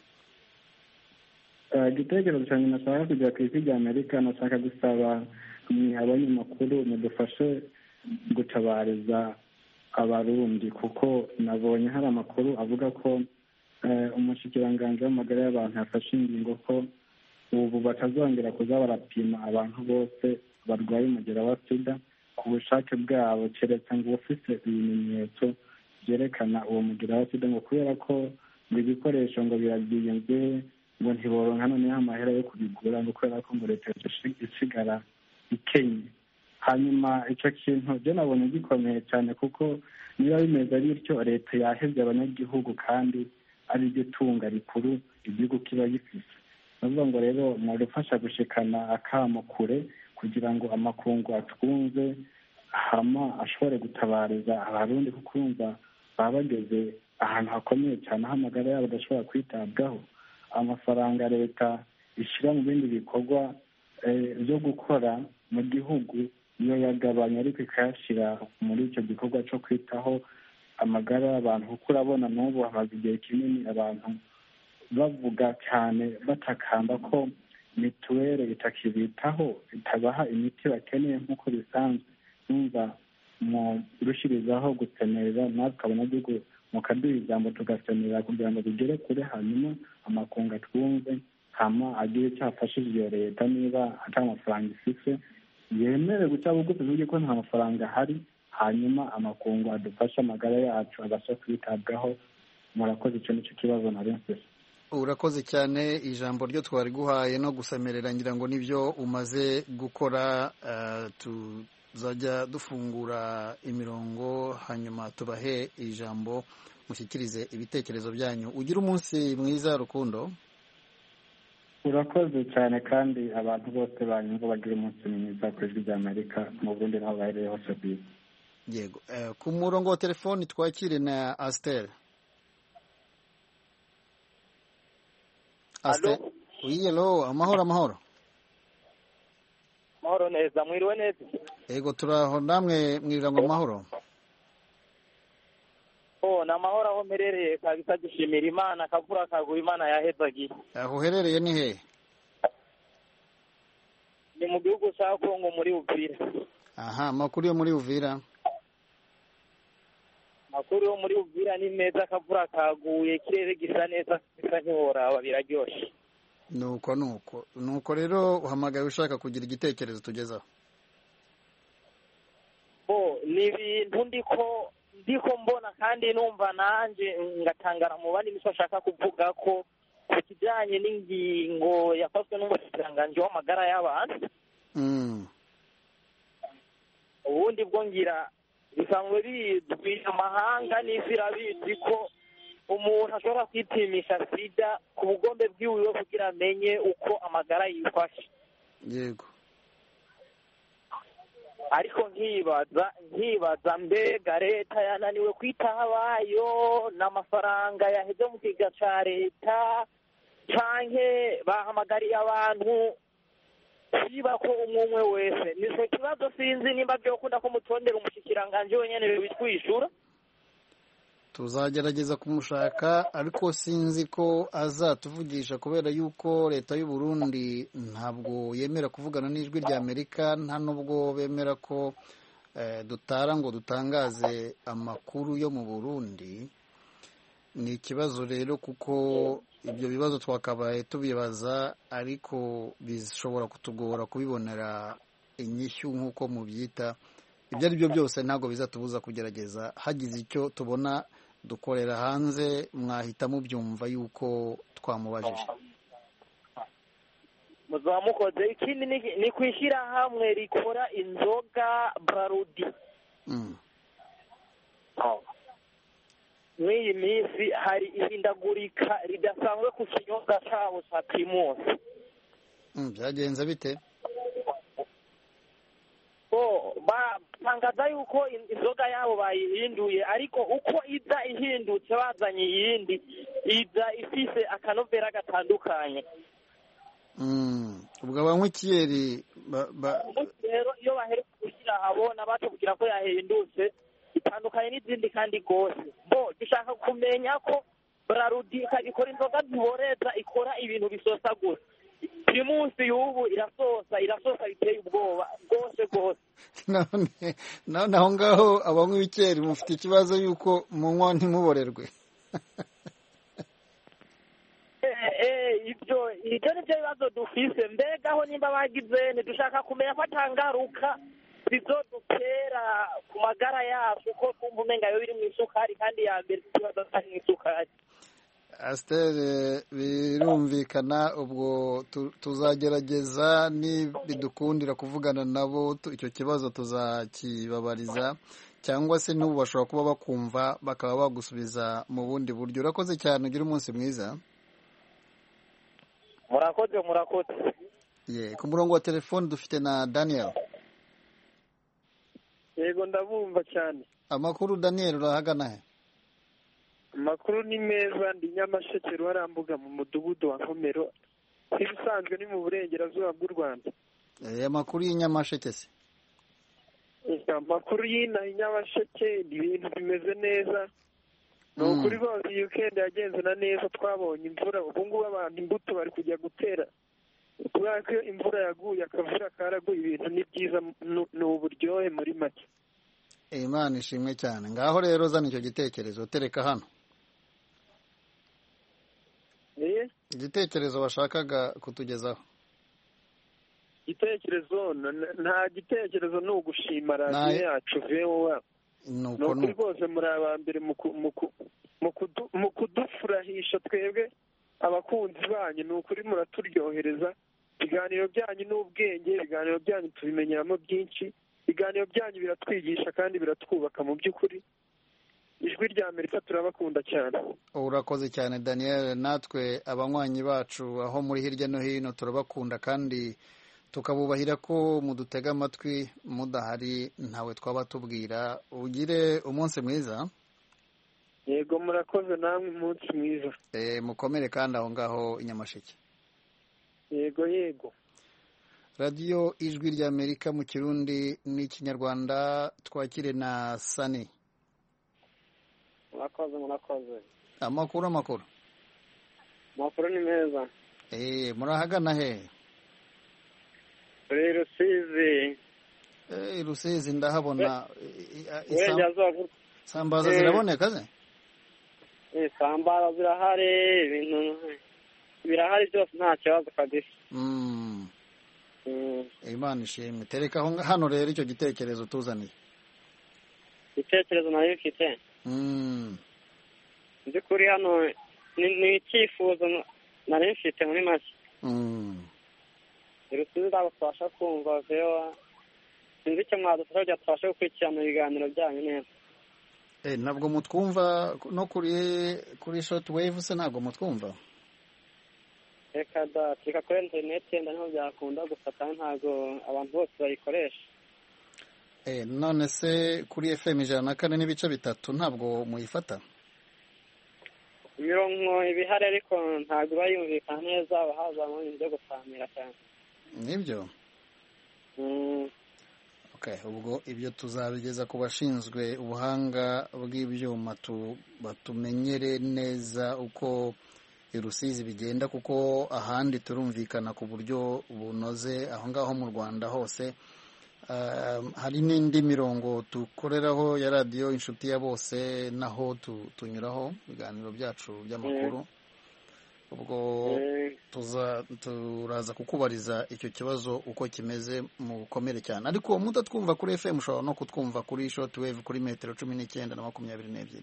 igitekerezo cyane nashaka kugera ku ijwi ry'Amerika, nashaka gusaba abanyamakuru mudufashe gutabariza abarundi, kuko nabonye hari amakuru avuga ko umushikiranganji w'amagara y'abantu yafashe ingingo ko ubu batazongera kuza barapima abantu bose barwaye umugera wa sida ku bushake bwabo, keretse ngo ufite ibimenyetso byerekana uwo mugera wa sida, ngo kubera ko ngo ibikoresho ngo birabyiyonze, ngo ntiboronka noneho amahera yo kubigura, ngo kubera ko ngo leta isigara ikenye. hanyuma icyo kintu byo nabonye gikomeye cyane, kuko niba bimeze bityo leta yahebye abanyagihugu kandi ari ryo tunga rikuru igihugu kiba gifite. navuga ngo rero mwadufasha gushikana akamo kure kugira ngo amakungu atwumve, hama ashobore gutabariza abarundi, kuko urumva baba bageze ahantu hakomeye cyane aho amagara yabo adashobora kwitabwaho. amafaranga leta ishyira mu bindi bikorwa byo gukora mu gihugu iyo yagabanya, ariko ikayashyira muri icyo gikorwa cyo kwitaho amagara y'abantu, kuko urabona n'ubu hamaze igihe kinini abantu bavuga cyane batakamba ko mituweli itakibitaho, itabaha imiti bakeneye nk'uko bisanzwe. numva murushirizaho gusemerera, natwe abanyagihugu mukaduha ijambo tugasemerera kugira ngo bigere kure, hanyuma amakungu atwumve, hama agire icyo afashije iyo leta. niba atari amafaranga ifite yemere guca bugufi tuvuge ko nta mafaranga ahari, hanyuma amakungu adufashe amagara yacu abasha kwitabwaho. murakoze, icyo nicyo kibazo nari mfite. urakoze cyane. ijambo ryo twari guhaye no gusemerera ngira ngo nibyo umaze gukora. tuzajya dufungura imirongo hanyuma tubahe ijambo mushyikirize ibitekerezo byanyu. ugire umunsi mwiza Rukundo. urakoze cyane, kandi abantu bose banyumva bagira umunsi mwiza ku ijwi ry'Amerika mu Burundi n'aho baherereye hose bwiza. yego. ku murongo wa telefoni twakire na Astel. Astel. oui, hello. amahoro amahoro. amahoro neza, mwiriwe neza. yego turaho, namwe mwirira ngo amahoro. oh na amahoro aho mperereye kabisa, gishimira Imana, akavura kaguha Imana yahezagiye. aho uherereye ni he? ni mu gihugu cya Kongo muri Uvira. aha, amakuru yo muri Uvira? amakuru yo muri Uvira ni meza, akavura kaguye, ikirere gisa neza, bisa ntiworaba, biraryoshye. nuko nuko nuko rero uhamagaye ushaka kugira igitekerezo tugezaho? oh ni ibintu ndiko ndiko mbona kandi numva nanjye ngatangara mu bandi niso ashaka kuvuga ko ku kijyanye n'ingingo yafashwe n'umushikiranganji w'amagara y'abantu. ubundi bwo ngira bisanzwe bizwi, amahanga n'isi irabizi ko umuntu ashobora kwipimisha sida ku bugombe bwiwe kugira amenye uko amagara yifashe. yego. ariko nkibaza nkibaza mbega leta yananiwe kwitaho abayo n'amafaranga yaheze mu kiga cya leta, canke bahamagariye abantu kwiba ko umwe umwe wese. nicyo kibazo sinzi nimba byokunda ko mutondera umushikiranganji wenyene bitwishura. tuzagerageza kumushaka ariko sinzi ko azatuvugisha kubera yuko leta y'u Burundi ntabwo yemera kuvugana n'ijwi rya Amerika, nta nubwo bemera ko dutara ngo dutangaze amakuru yo mu Burundi. Ni ikibazo rero kuko ibyo bibazo twakabaye tubibaza ariko bishobora kutugora kubibonera inyishyu nk'uko mubyita. Ibyo ari byo byose ntabwo bizatubuza kugerageza, hagize icyo tubona dukorera hanze mwahita mubyumva yuko twamubajije. muzaba mukoze ikindi ni kwishyira hamwe rikora inzoga Braludi. Mw'iyi minsi hari ihindagurika ridasanzwe ku kinyobwa cyabo cya Primus. Byagenze bite? batangaza yuko inzoga yabo bayihinduye, ariko uko iza ihindutse bazanye iyindi iza ifise akanovera gatandukanye. ubwo abanywa ikiyeri rero iyo baherutse gushyira ahabona batubwira ko yahindutse itandukanye n'izindi kandi rwose. bo dushaka kumenya ko Braludi ikora inzoga ziboreza, ikora ibintu bisosagura. Uyu munsi y'ubu irasosa irasosa biteye ubwoba rwose rwose. none none aho ngaho abanywa ibikeri mufite ikibazo yuko munywa ntimuborerwe. ibyo ibyo ni byo bibazo dufise. mbega aho nimba bagize ntidushaka kumenya ko atangaruka bizodutera ku magara yacu, ko twumva umenga yo biri mu isukari kandi ya mbere ikibazo atari mu isukari. Asiteri, birumvikana, ubwo tuzagerageza nibidukundira kuvugana nabo icyo kibazo tuzakibabariza, cyangwa se n'ubu bashobora kuba bakumva bakaba bagusubiza mu bundi buryo. Urakoze cyane, ugira umunsi mwiza. murakoze murakoze. ye ku murongo wa telefone dufite na Daniel. yego ndabumva cyane. Amakuru Daniel, urahagana he? Amakuru ni meza, ndi Nyamasheke Ruharambuga mu mudugudu wa Nkomero, nk'ibisanzwe ni mu burengerazuba bw'u Rwanda. Eh, amakuru y'Inyamasheke se? Amakuru y'inaha Nyamasheke ibintu bimeze neza. Ni ukuri rwose iyi weekend yagenze na neza, twabonye imvura. Ubu ngubu abantu imbuto bari kujya gutera, kubera ko imvura yaguye, akavura karaguye, ibintu ni byiza, ni uburyohe muri make. Imana ishimwe cyane. Ngaho rero zana icyo gitekerezo tereka hano. Igitekerezo washakaga kutugezaho. Igitekerezo nta gitekerezo, ni ugushima radiyo yacu V O A. Nuko nuko rwose muri aba mbere mu kudufurahisha twebwe abakunzi banyu. Ni ukuri muraturyohereza, ibiganiro byanyu n'ubwenge, ibiganiro byanyu tubimenyeramo byinshi, ibiganiro byanyu biratwigisha kandi biratwubaka mu by'ukuri. Ijwi rya Amerika turabakunda cyane. Urakoze cyane Daniel, natwe abanywanyi bacu aho muri hirya no hino turabakunda kandi tukabubahira ko mudutega amatwi, mudahari ntawe twaba tubwira. Ugire umunsi mwiza. Yego murakoze namwe, umunsi mwiza. Eh, mukomere kandi aho ngaho Inyamasheke. Yego yego. Radio Ijwi rya Amerika mu Kirundi n'Ikinyarwanda, twakire na Sani. Murakoze murakoze. Amakuru amakuru. Amakuru ni meza. Eh, murahagana he? Muri Rusizi. Eh, Rusizi ndahabona. Sambaza ziraboneka ze? Eh, sambaza zirahari, ibintu birahari byose, nta kibazo kabisa. Mm. Imana ishimwe. Tereka hano rero icyo gitekerezo tuzaniye. Igitekerezo nayo mfite. Mm. Ndi kuri hano ni icyifuzo nari mfite muri make. Mm. Rusizi ndabo twasha kumva vewa. Sinzi icyo mwadufasha kugira twashe gukurikirana ibiganiro byanyu neza. Eh, ntabwo mutwumva no kuri kuri short wave se? Ntabwo mutwumva? Reka da tika kuri internet yenda niho byakunda gufata, ntabwo abantu bose bayikoresha. Eh, none se kuri F M ijana na kane n'ibice bitatu ntabwo muyifata? Imirongo ibihari ariko ntabwo bayumvikana neza, abahazamo ibyo gutamira cyane. Nibyo? Mm. ubwo ibyo tuzabigeza ku bashinzwe ubuhanga bw'ibyuma batumenyere neza uko i Rusizi bigenda, kuko ahandi turumvikana ku buryo bunoze aho ngaho mu Rwanda hose. Hari n'indi mirongo dukoreraho ya radiyo inshuti ya bose, naho tunyuraho ibiganiro byacu by'amakuru. Ubwo turaza kukubariza icyo kibazo uko kimeze mu bukomere cyane, ariko mutatwumva kuri F M ushobora no kutwumva kuri shortwave kuri metero cumi n'icyenda na makumyabiri n'ebyiri.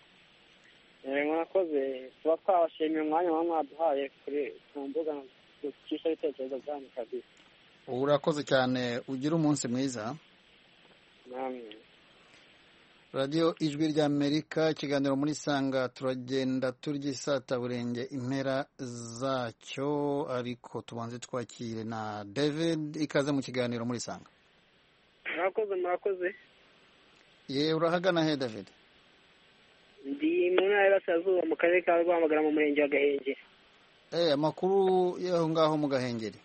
mwakoze tuba twabashimiye umwanya muba mwaduhaye kuri ku mbuga dukisha ibitekerezo byanyu kabisa. Urakoze cyane, ugira umunsi mwiza. namwe radiyo ijwi ry'Amerika, ikiganiro muri Sanga, turagenda turyisata burenge impera zacyo, ariko tubanze twakire na David. Ikaze mu kiganiro muri Sanga. murakoze murakoze. Ye, urahagana he David? Ndi mu ntara y'Iburasirazuba mu karere ka Rwamagana mu murenge wa Gahengeri. Eh, amakuru y'aho ngaho mu Gahengeri?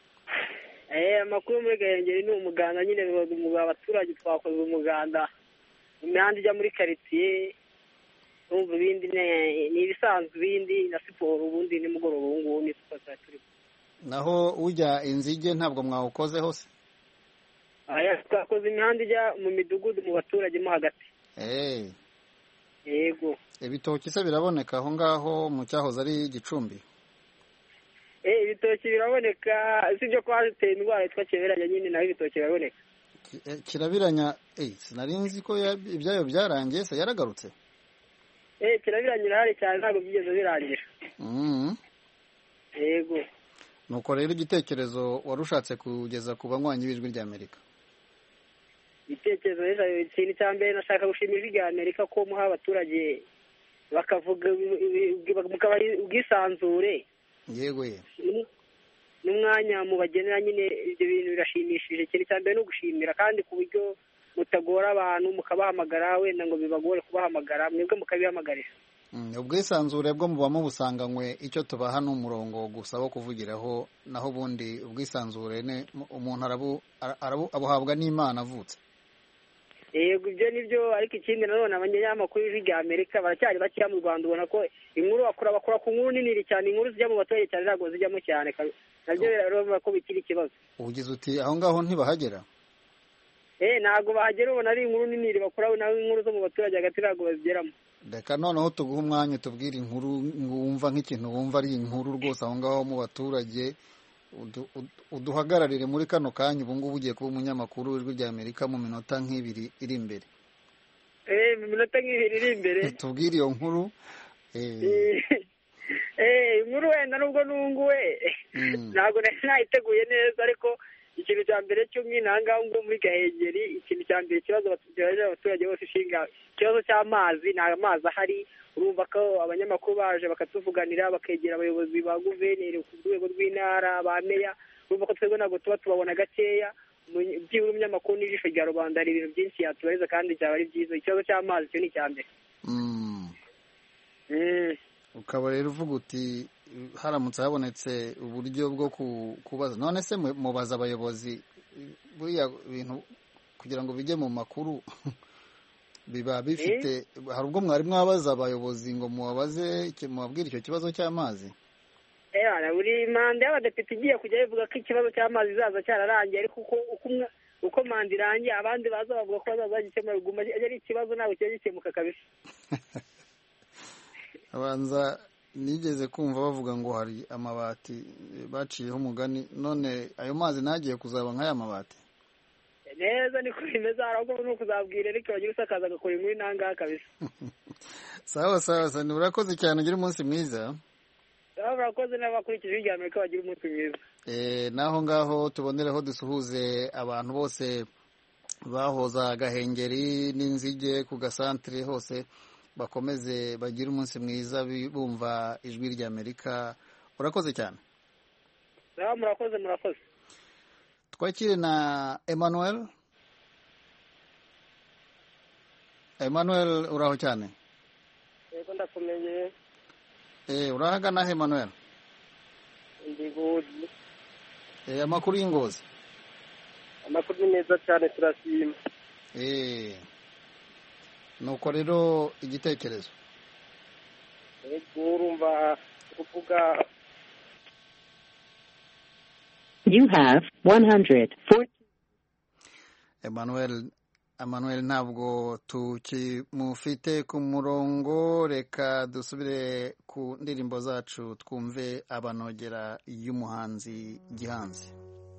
Eh, amakuru muri Gahengeri ni umuganda nyine, mu abaturage twakoze umuganda imihanda ijya muri quartier, umva ibindi ni ibisanzwe, ibindi na siporo, ubundi ni mugoroba ubu ngubu ni siporo turi. Naho ujya Inzige ntabwo mwawukoze hose? Aya, twakoze imihanda ijya mu midugudu mu baturage mo hagati. Eh. Yego. Ibitoki se biraboneka aho ngaho mu cyahoze ari Gicumbi? Eh, ibitoki biraboneka, sibyo ko hateye indwara yitwa kiberanya nyine, naho ibitoki biraboneka. Kirabiranya, eh, sinari nzi ko ibyayo byarangiye, se yaragarutse? Eh, kirabiranya irahari cyane, ntabwo byigeze birangira. Mhm. Yego. Nuko rero igitekerezo warushatse kugeza ku banywanyi b'ijwi ry'Amerika? Igitekerezo rero ikintu cya mbere nashaka gushimira ijwi ry'Amerika ko muha abaturage bakavuga mukaba ubwisanzure. Yego ye. N'umwanya mu bagenera nyine, ibyo bintu birashimishije. Ikintu cya mbere no gushimira, kandi ku buryo mutagora abantu mukabahamagara, wenda ngo bibagore kubahamagara, mwebwe mukabihamagarira. Ubwisanzure bwo mubamo busanganywe, icyo tubaha n'umurongo gusa wo kuvugiraho, naho ubundi ubwisanzure ne umuntu arabu abuhabwa n'Imana avutse. Yego, ibyo nibyo, ariko ikindi nanone abanyamakuru b'ijwi ry'Amerika baracyari bakeya mu Rwanda. Ubona ko inkuru bakora bakora ku nkuru nini cyane, inkuru zijya mu baturage cyane ntabwo zijyamo cyane, nabyo rero ko bikiri ikibazo. Ugize uti aho ngaho ntibahagera? Eh, ntabwo bahagera, ubona ari inkuru nini bakora, naho inkuru zo mu baturage hagati ntabwo bazigeramo. Reka noneho tuguha umwanya tubwire inkuru wumva nk'ikintu wumva ari inkuru rwose aho ngaho mu baturage, uduhagararire muri kano kanya. Ubu ngubu ugiye kuba umunyamakuru w'ijwi ry'Amerika mu minota nk'ibiri iri imbere. Eh, mu minota nk'ibiri iri imbere tubwire iyo nkuru. Eh, eh, inkuru wenda nubwo nunguwe ntabwo nayiteguye neza, ariko ikintu cya mbere cy'umwinanga ngo muri Gahengeri, ikintu cya mbere ikibazo abaturage bose ishinga ikibazo cy'amazi. Nta mazi ahari. Urumva ko abanyamakuru baje bakatuvuganira, bakegera abayobozi ba guverineri ku rwego rw'intara, ba meya. Urumva ko twebwe ntabwo tuba tubabona gakeya. Byibura umunyamakuru n'ijisho rya rubanda hari ibintu byinshi yatubariza, kandi byaba ari byiza. Ikibazo cy'amazi cyo ni icya mbere. Ukaba rero uvuga uti haramutse habonetse uburyo bwo kubaza. None se mubaza abayobozi buriya bintu kugira ngo bijye mu makuru biba bifite, hari ubwo mwari mwabaza abayobozi ngo mubabaze mubabwire icyo kibazo cy'amazi? Eh, buri manda y'abadepite igiye kujya bivuga ko ikibazo cy'amazi zaza cyararangiye, ariko uko uko manda irangiye abandi baza bavuga ko bazaza bagikemura, guma ari ikibazo ntabwo kijya gikemuka kabisa. Abanza nigeze kumva bavuga ngo hari amabati baciyeho umugani, none ayo mazi nagiye kuzaba nk'aya mabati? Neza niko bimeze, ahubwo no kuzabwira ariko bagira usakaza agakora inkuru inanga kabisa. Sawa sawa sana, urakoze cyane, ugira umunsi mwiza. Sawa, urakoze n'abakurikije ijwi ry'Amerika bagira umunsi mwiza. Eh, naho ngaho tubonereho dusuhuze abantu bose bahoza Gahengeri n'Inzige ku gasantere hose, bakomeze bagira umunsi mwiza bumva ijwi ry'Amerika. Urakoze cyane. Sawa, murakoze murakoze. Twakire na Emmanuel. Emmanuel, uraho cyane? Yego, ndakumenye. Eh, urahagana he Emmanuel? Ndi Ngozi. Eh, amakuru y'Ingozi? amakuru ni meza cyane turashima. Eh, nuko rero igitekerezo urumva kuvuga. You have one hundred forty. Emmanuel Emmanuel ntabwo tukimufite ku murongo, reka dusubire ku ndirimbo zacu twumve abanogera y'umuhanzi Gihanzi.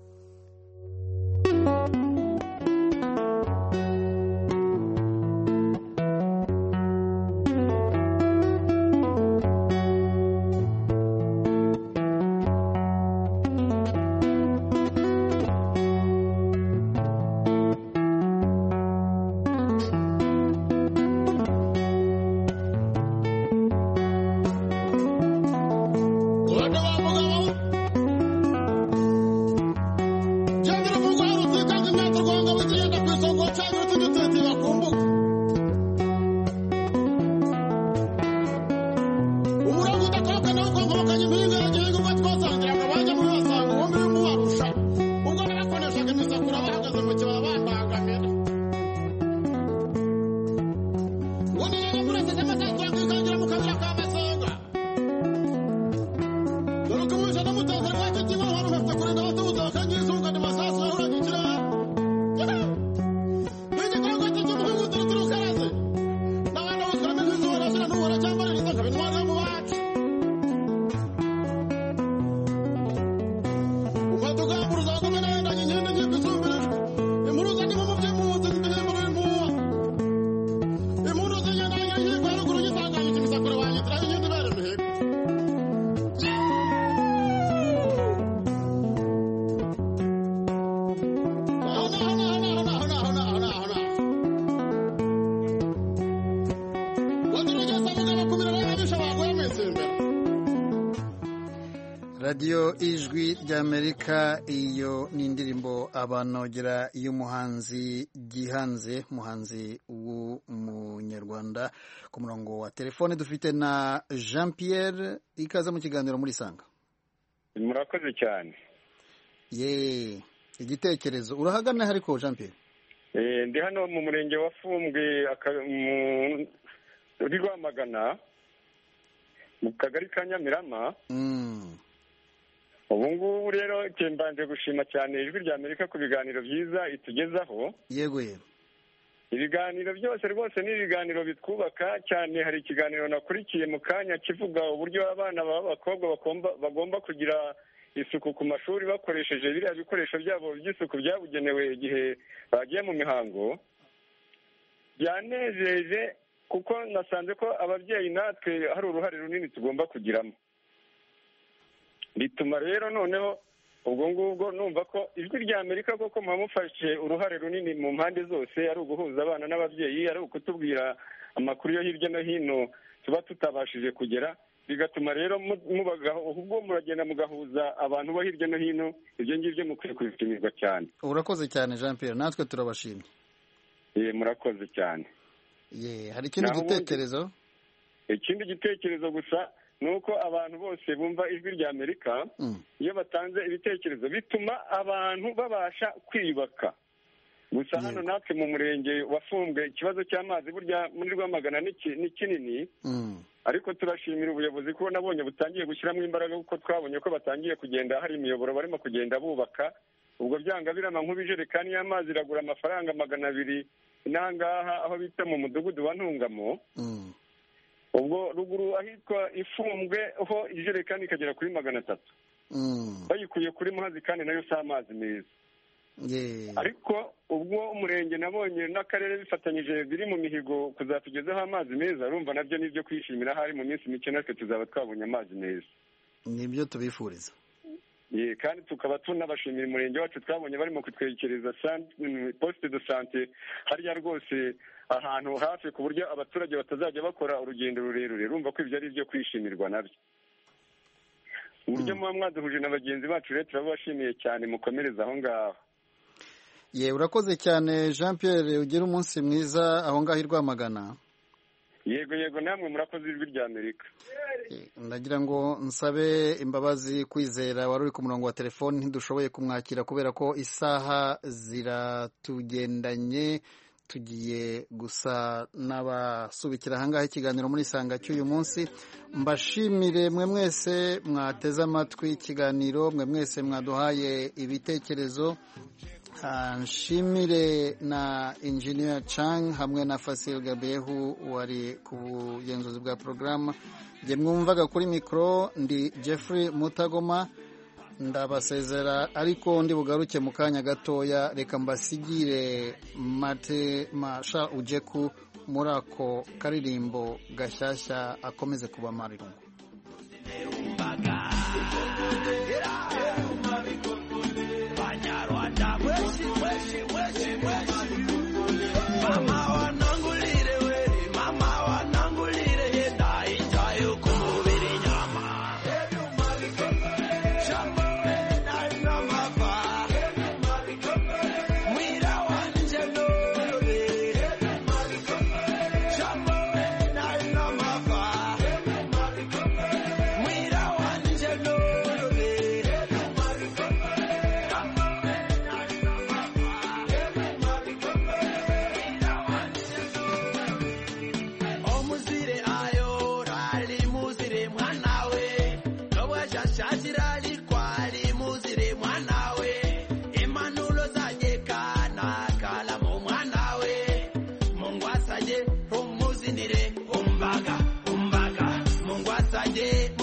radiyo ijwi ry'Amerika. Iyo ni indirimbo abanogera y'umuhanzi Gihanze, muhanzi w'umunyarwanda. Ku murongo wa telefone dufite na Jean Pierre, ikaze mu kiganiro muri Sanga. Murakoze cyane. Ye, igitekerezo urahagana hariko Jean Pierre? Eh, ndi hano mu murenge wa Fumbwe uri Rwamagana mu kagari ka Nyamirama. Mm. Ubu ngubu rero cyembanje gushima cyane ijwi ry'Amerika ku biganiro byiza itugezaho. Yego ye. Ibiganiro byose rwose ni ibiganiro bitwubaka cyane. Hari ikiganiro nakurikiye mu kanya kivuga uburyo abana b'abakobwa bagomba kugira isuku ku mashuri bakoresheje biriya bikoresho byabo by'isuku byabugenewe igihe bagiye mu mihango. Byanejeje kuko nasanze ko ababyeyi natwe hari uruhare runini tugomba kugiramo. Bituma rero noneho ubwo ngubwo numva ko ijwi ry'Amerika koko mwamufashe uruhare runini mu mpande zose, ari uguhuza abana n'ababyeyi, ari ukutubwira amakuru yo hirya no hino tuba tutabashije kugera, bigatuma rero ubwo muragenda mugahuza abantu bo hirya no hino. Ibyo ngibyo mukwiye kubishimirwa cyane. Urakoze cyane Jean Pierre, natwe turabashimye. Eh, murakoze cyane. Ye, hari ikindi gitekerezo? Ikindi gitekerezo gusa nuko abantu bose bumva ijwi ry'Amerika iyo batanze ibitekerezo bituma abantu babasha kwiyubaka. Gusa hano natwe mu murenge wafumbwe ikibazo cy'amazi burya muri Rwamagana ni kinini, ariko turashimira ubuyobozi ko nabonye butangiye gushyiramo imbaraga kuko twabonye ko batangiye kugenda hari imiyoboro barimo kugenda bubaka. Ubwo byanga birama nk'ubijerekani y'amazi iragura amafaranga magana abiri inangaha aho bita mu mudugudu wa Ntungamo. Ubwo ruguru ahitwa Ifumbwe ho ijerekani ikagera kuri magana atatu. Bayikuye kuri Muhazi kandi nayo si amazi meza. Ariko ubwo umurenge nabonye n'akarere bifatanyije biri mu mihigo kuzatugezaho amazi meza, urumva nabyo nibyo kwishimira. Hari mu minsi mike natwe tuzaba twabonye amazi meza. Nibyo tubifuriza. Ye, kandi tukaba tunabashimira umurenge wacu twabonye barimo kutwegereza poste de santé hariya rwose ahantu hafi ku buryo abaturage batazajya bakora urugendo rurerure. Urumva ko ibyo ari byo kwishimirwa nabyo. Uburyo muba mwaduhuje na bagenzi bacu rero turabashimiye cyane, mukomereza aho ngaho. Ye, urakoze cyane Jean Pierre, ugira umunsi mwiza aho ngaho i Rwamagana. yego yego namwe murakoze ijwi rya Amerika. ndagira ngo nsabe imbabazi Kwizera wari uri ku murongo wa telefone ntidushoboye kumwakira kubera ko isaha ziratugendanye tugiye gusa n'abasubikira ahangaha ikiganiro muri Isanga cy'uyu munsi. Mbashimire mwe mwese mwateze amatwi ikiganiro, mwe mwese mwaduhaye ibitekerezo. Nshimire na Engineer Chang hamwe na Fasil Gabehu wari ku bugenzuzi bwa porogaramu. Jye mwumvaga kuri mikoro ndi Jeffrey Mutagoma, ndabasezera ariko ndi bugaruke mu kanya gatoya. Reka mbasigire Mate Masha Ujeku muri ako karirimbo gashyashya akomeze kubamara irungu. Mama wanangulire we, mama wanangulire yenda injayo kumubiri nyama. Shamba na ina mava, mwira wanje nore. Shamba na ina mava, mwira wanje nore. Omuzire ayo rali muzire mwanawe, nobwasha shashirali kwali muzire mwanawe, Emanulo zanyeka na kalamu mwanawe, Mungu asaje umuzinire umbaga umbaga, Mungu asaje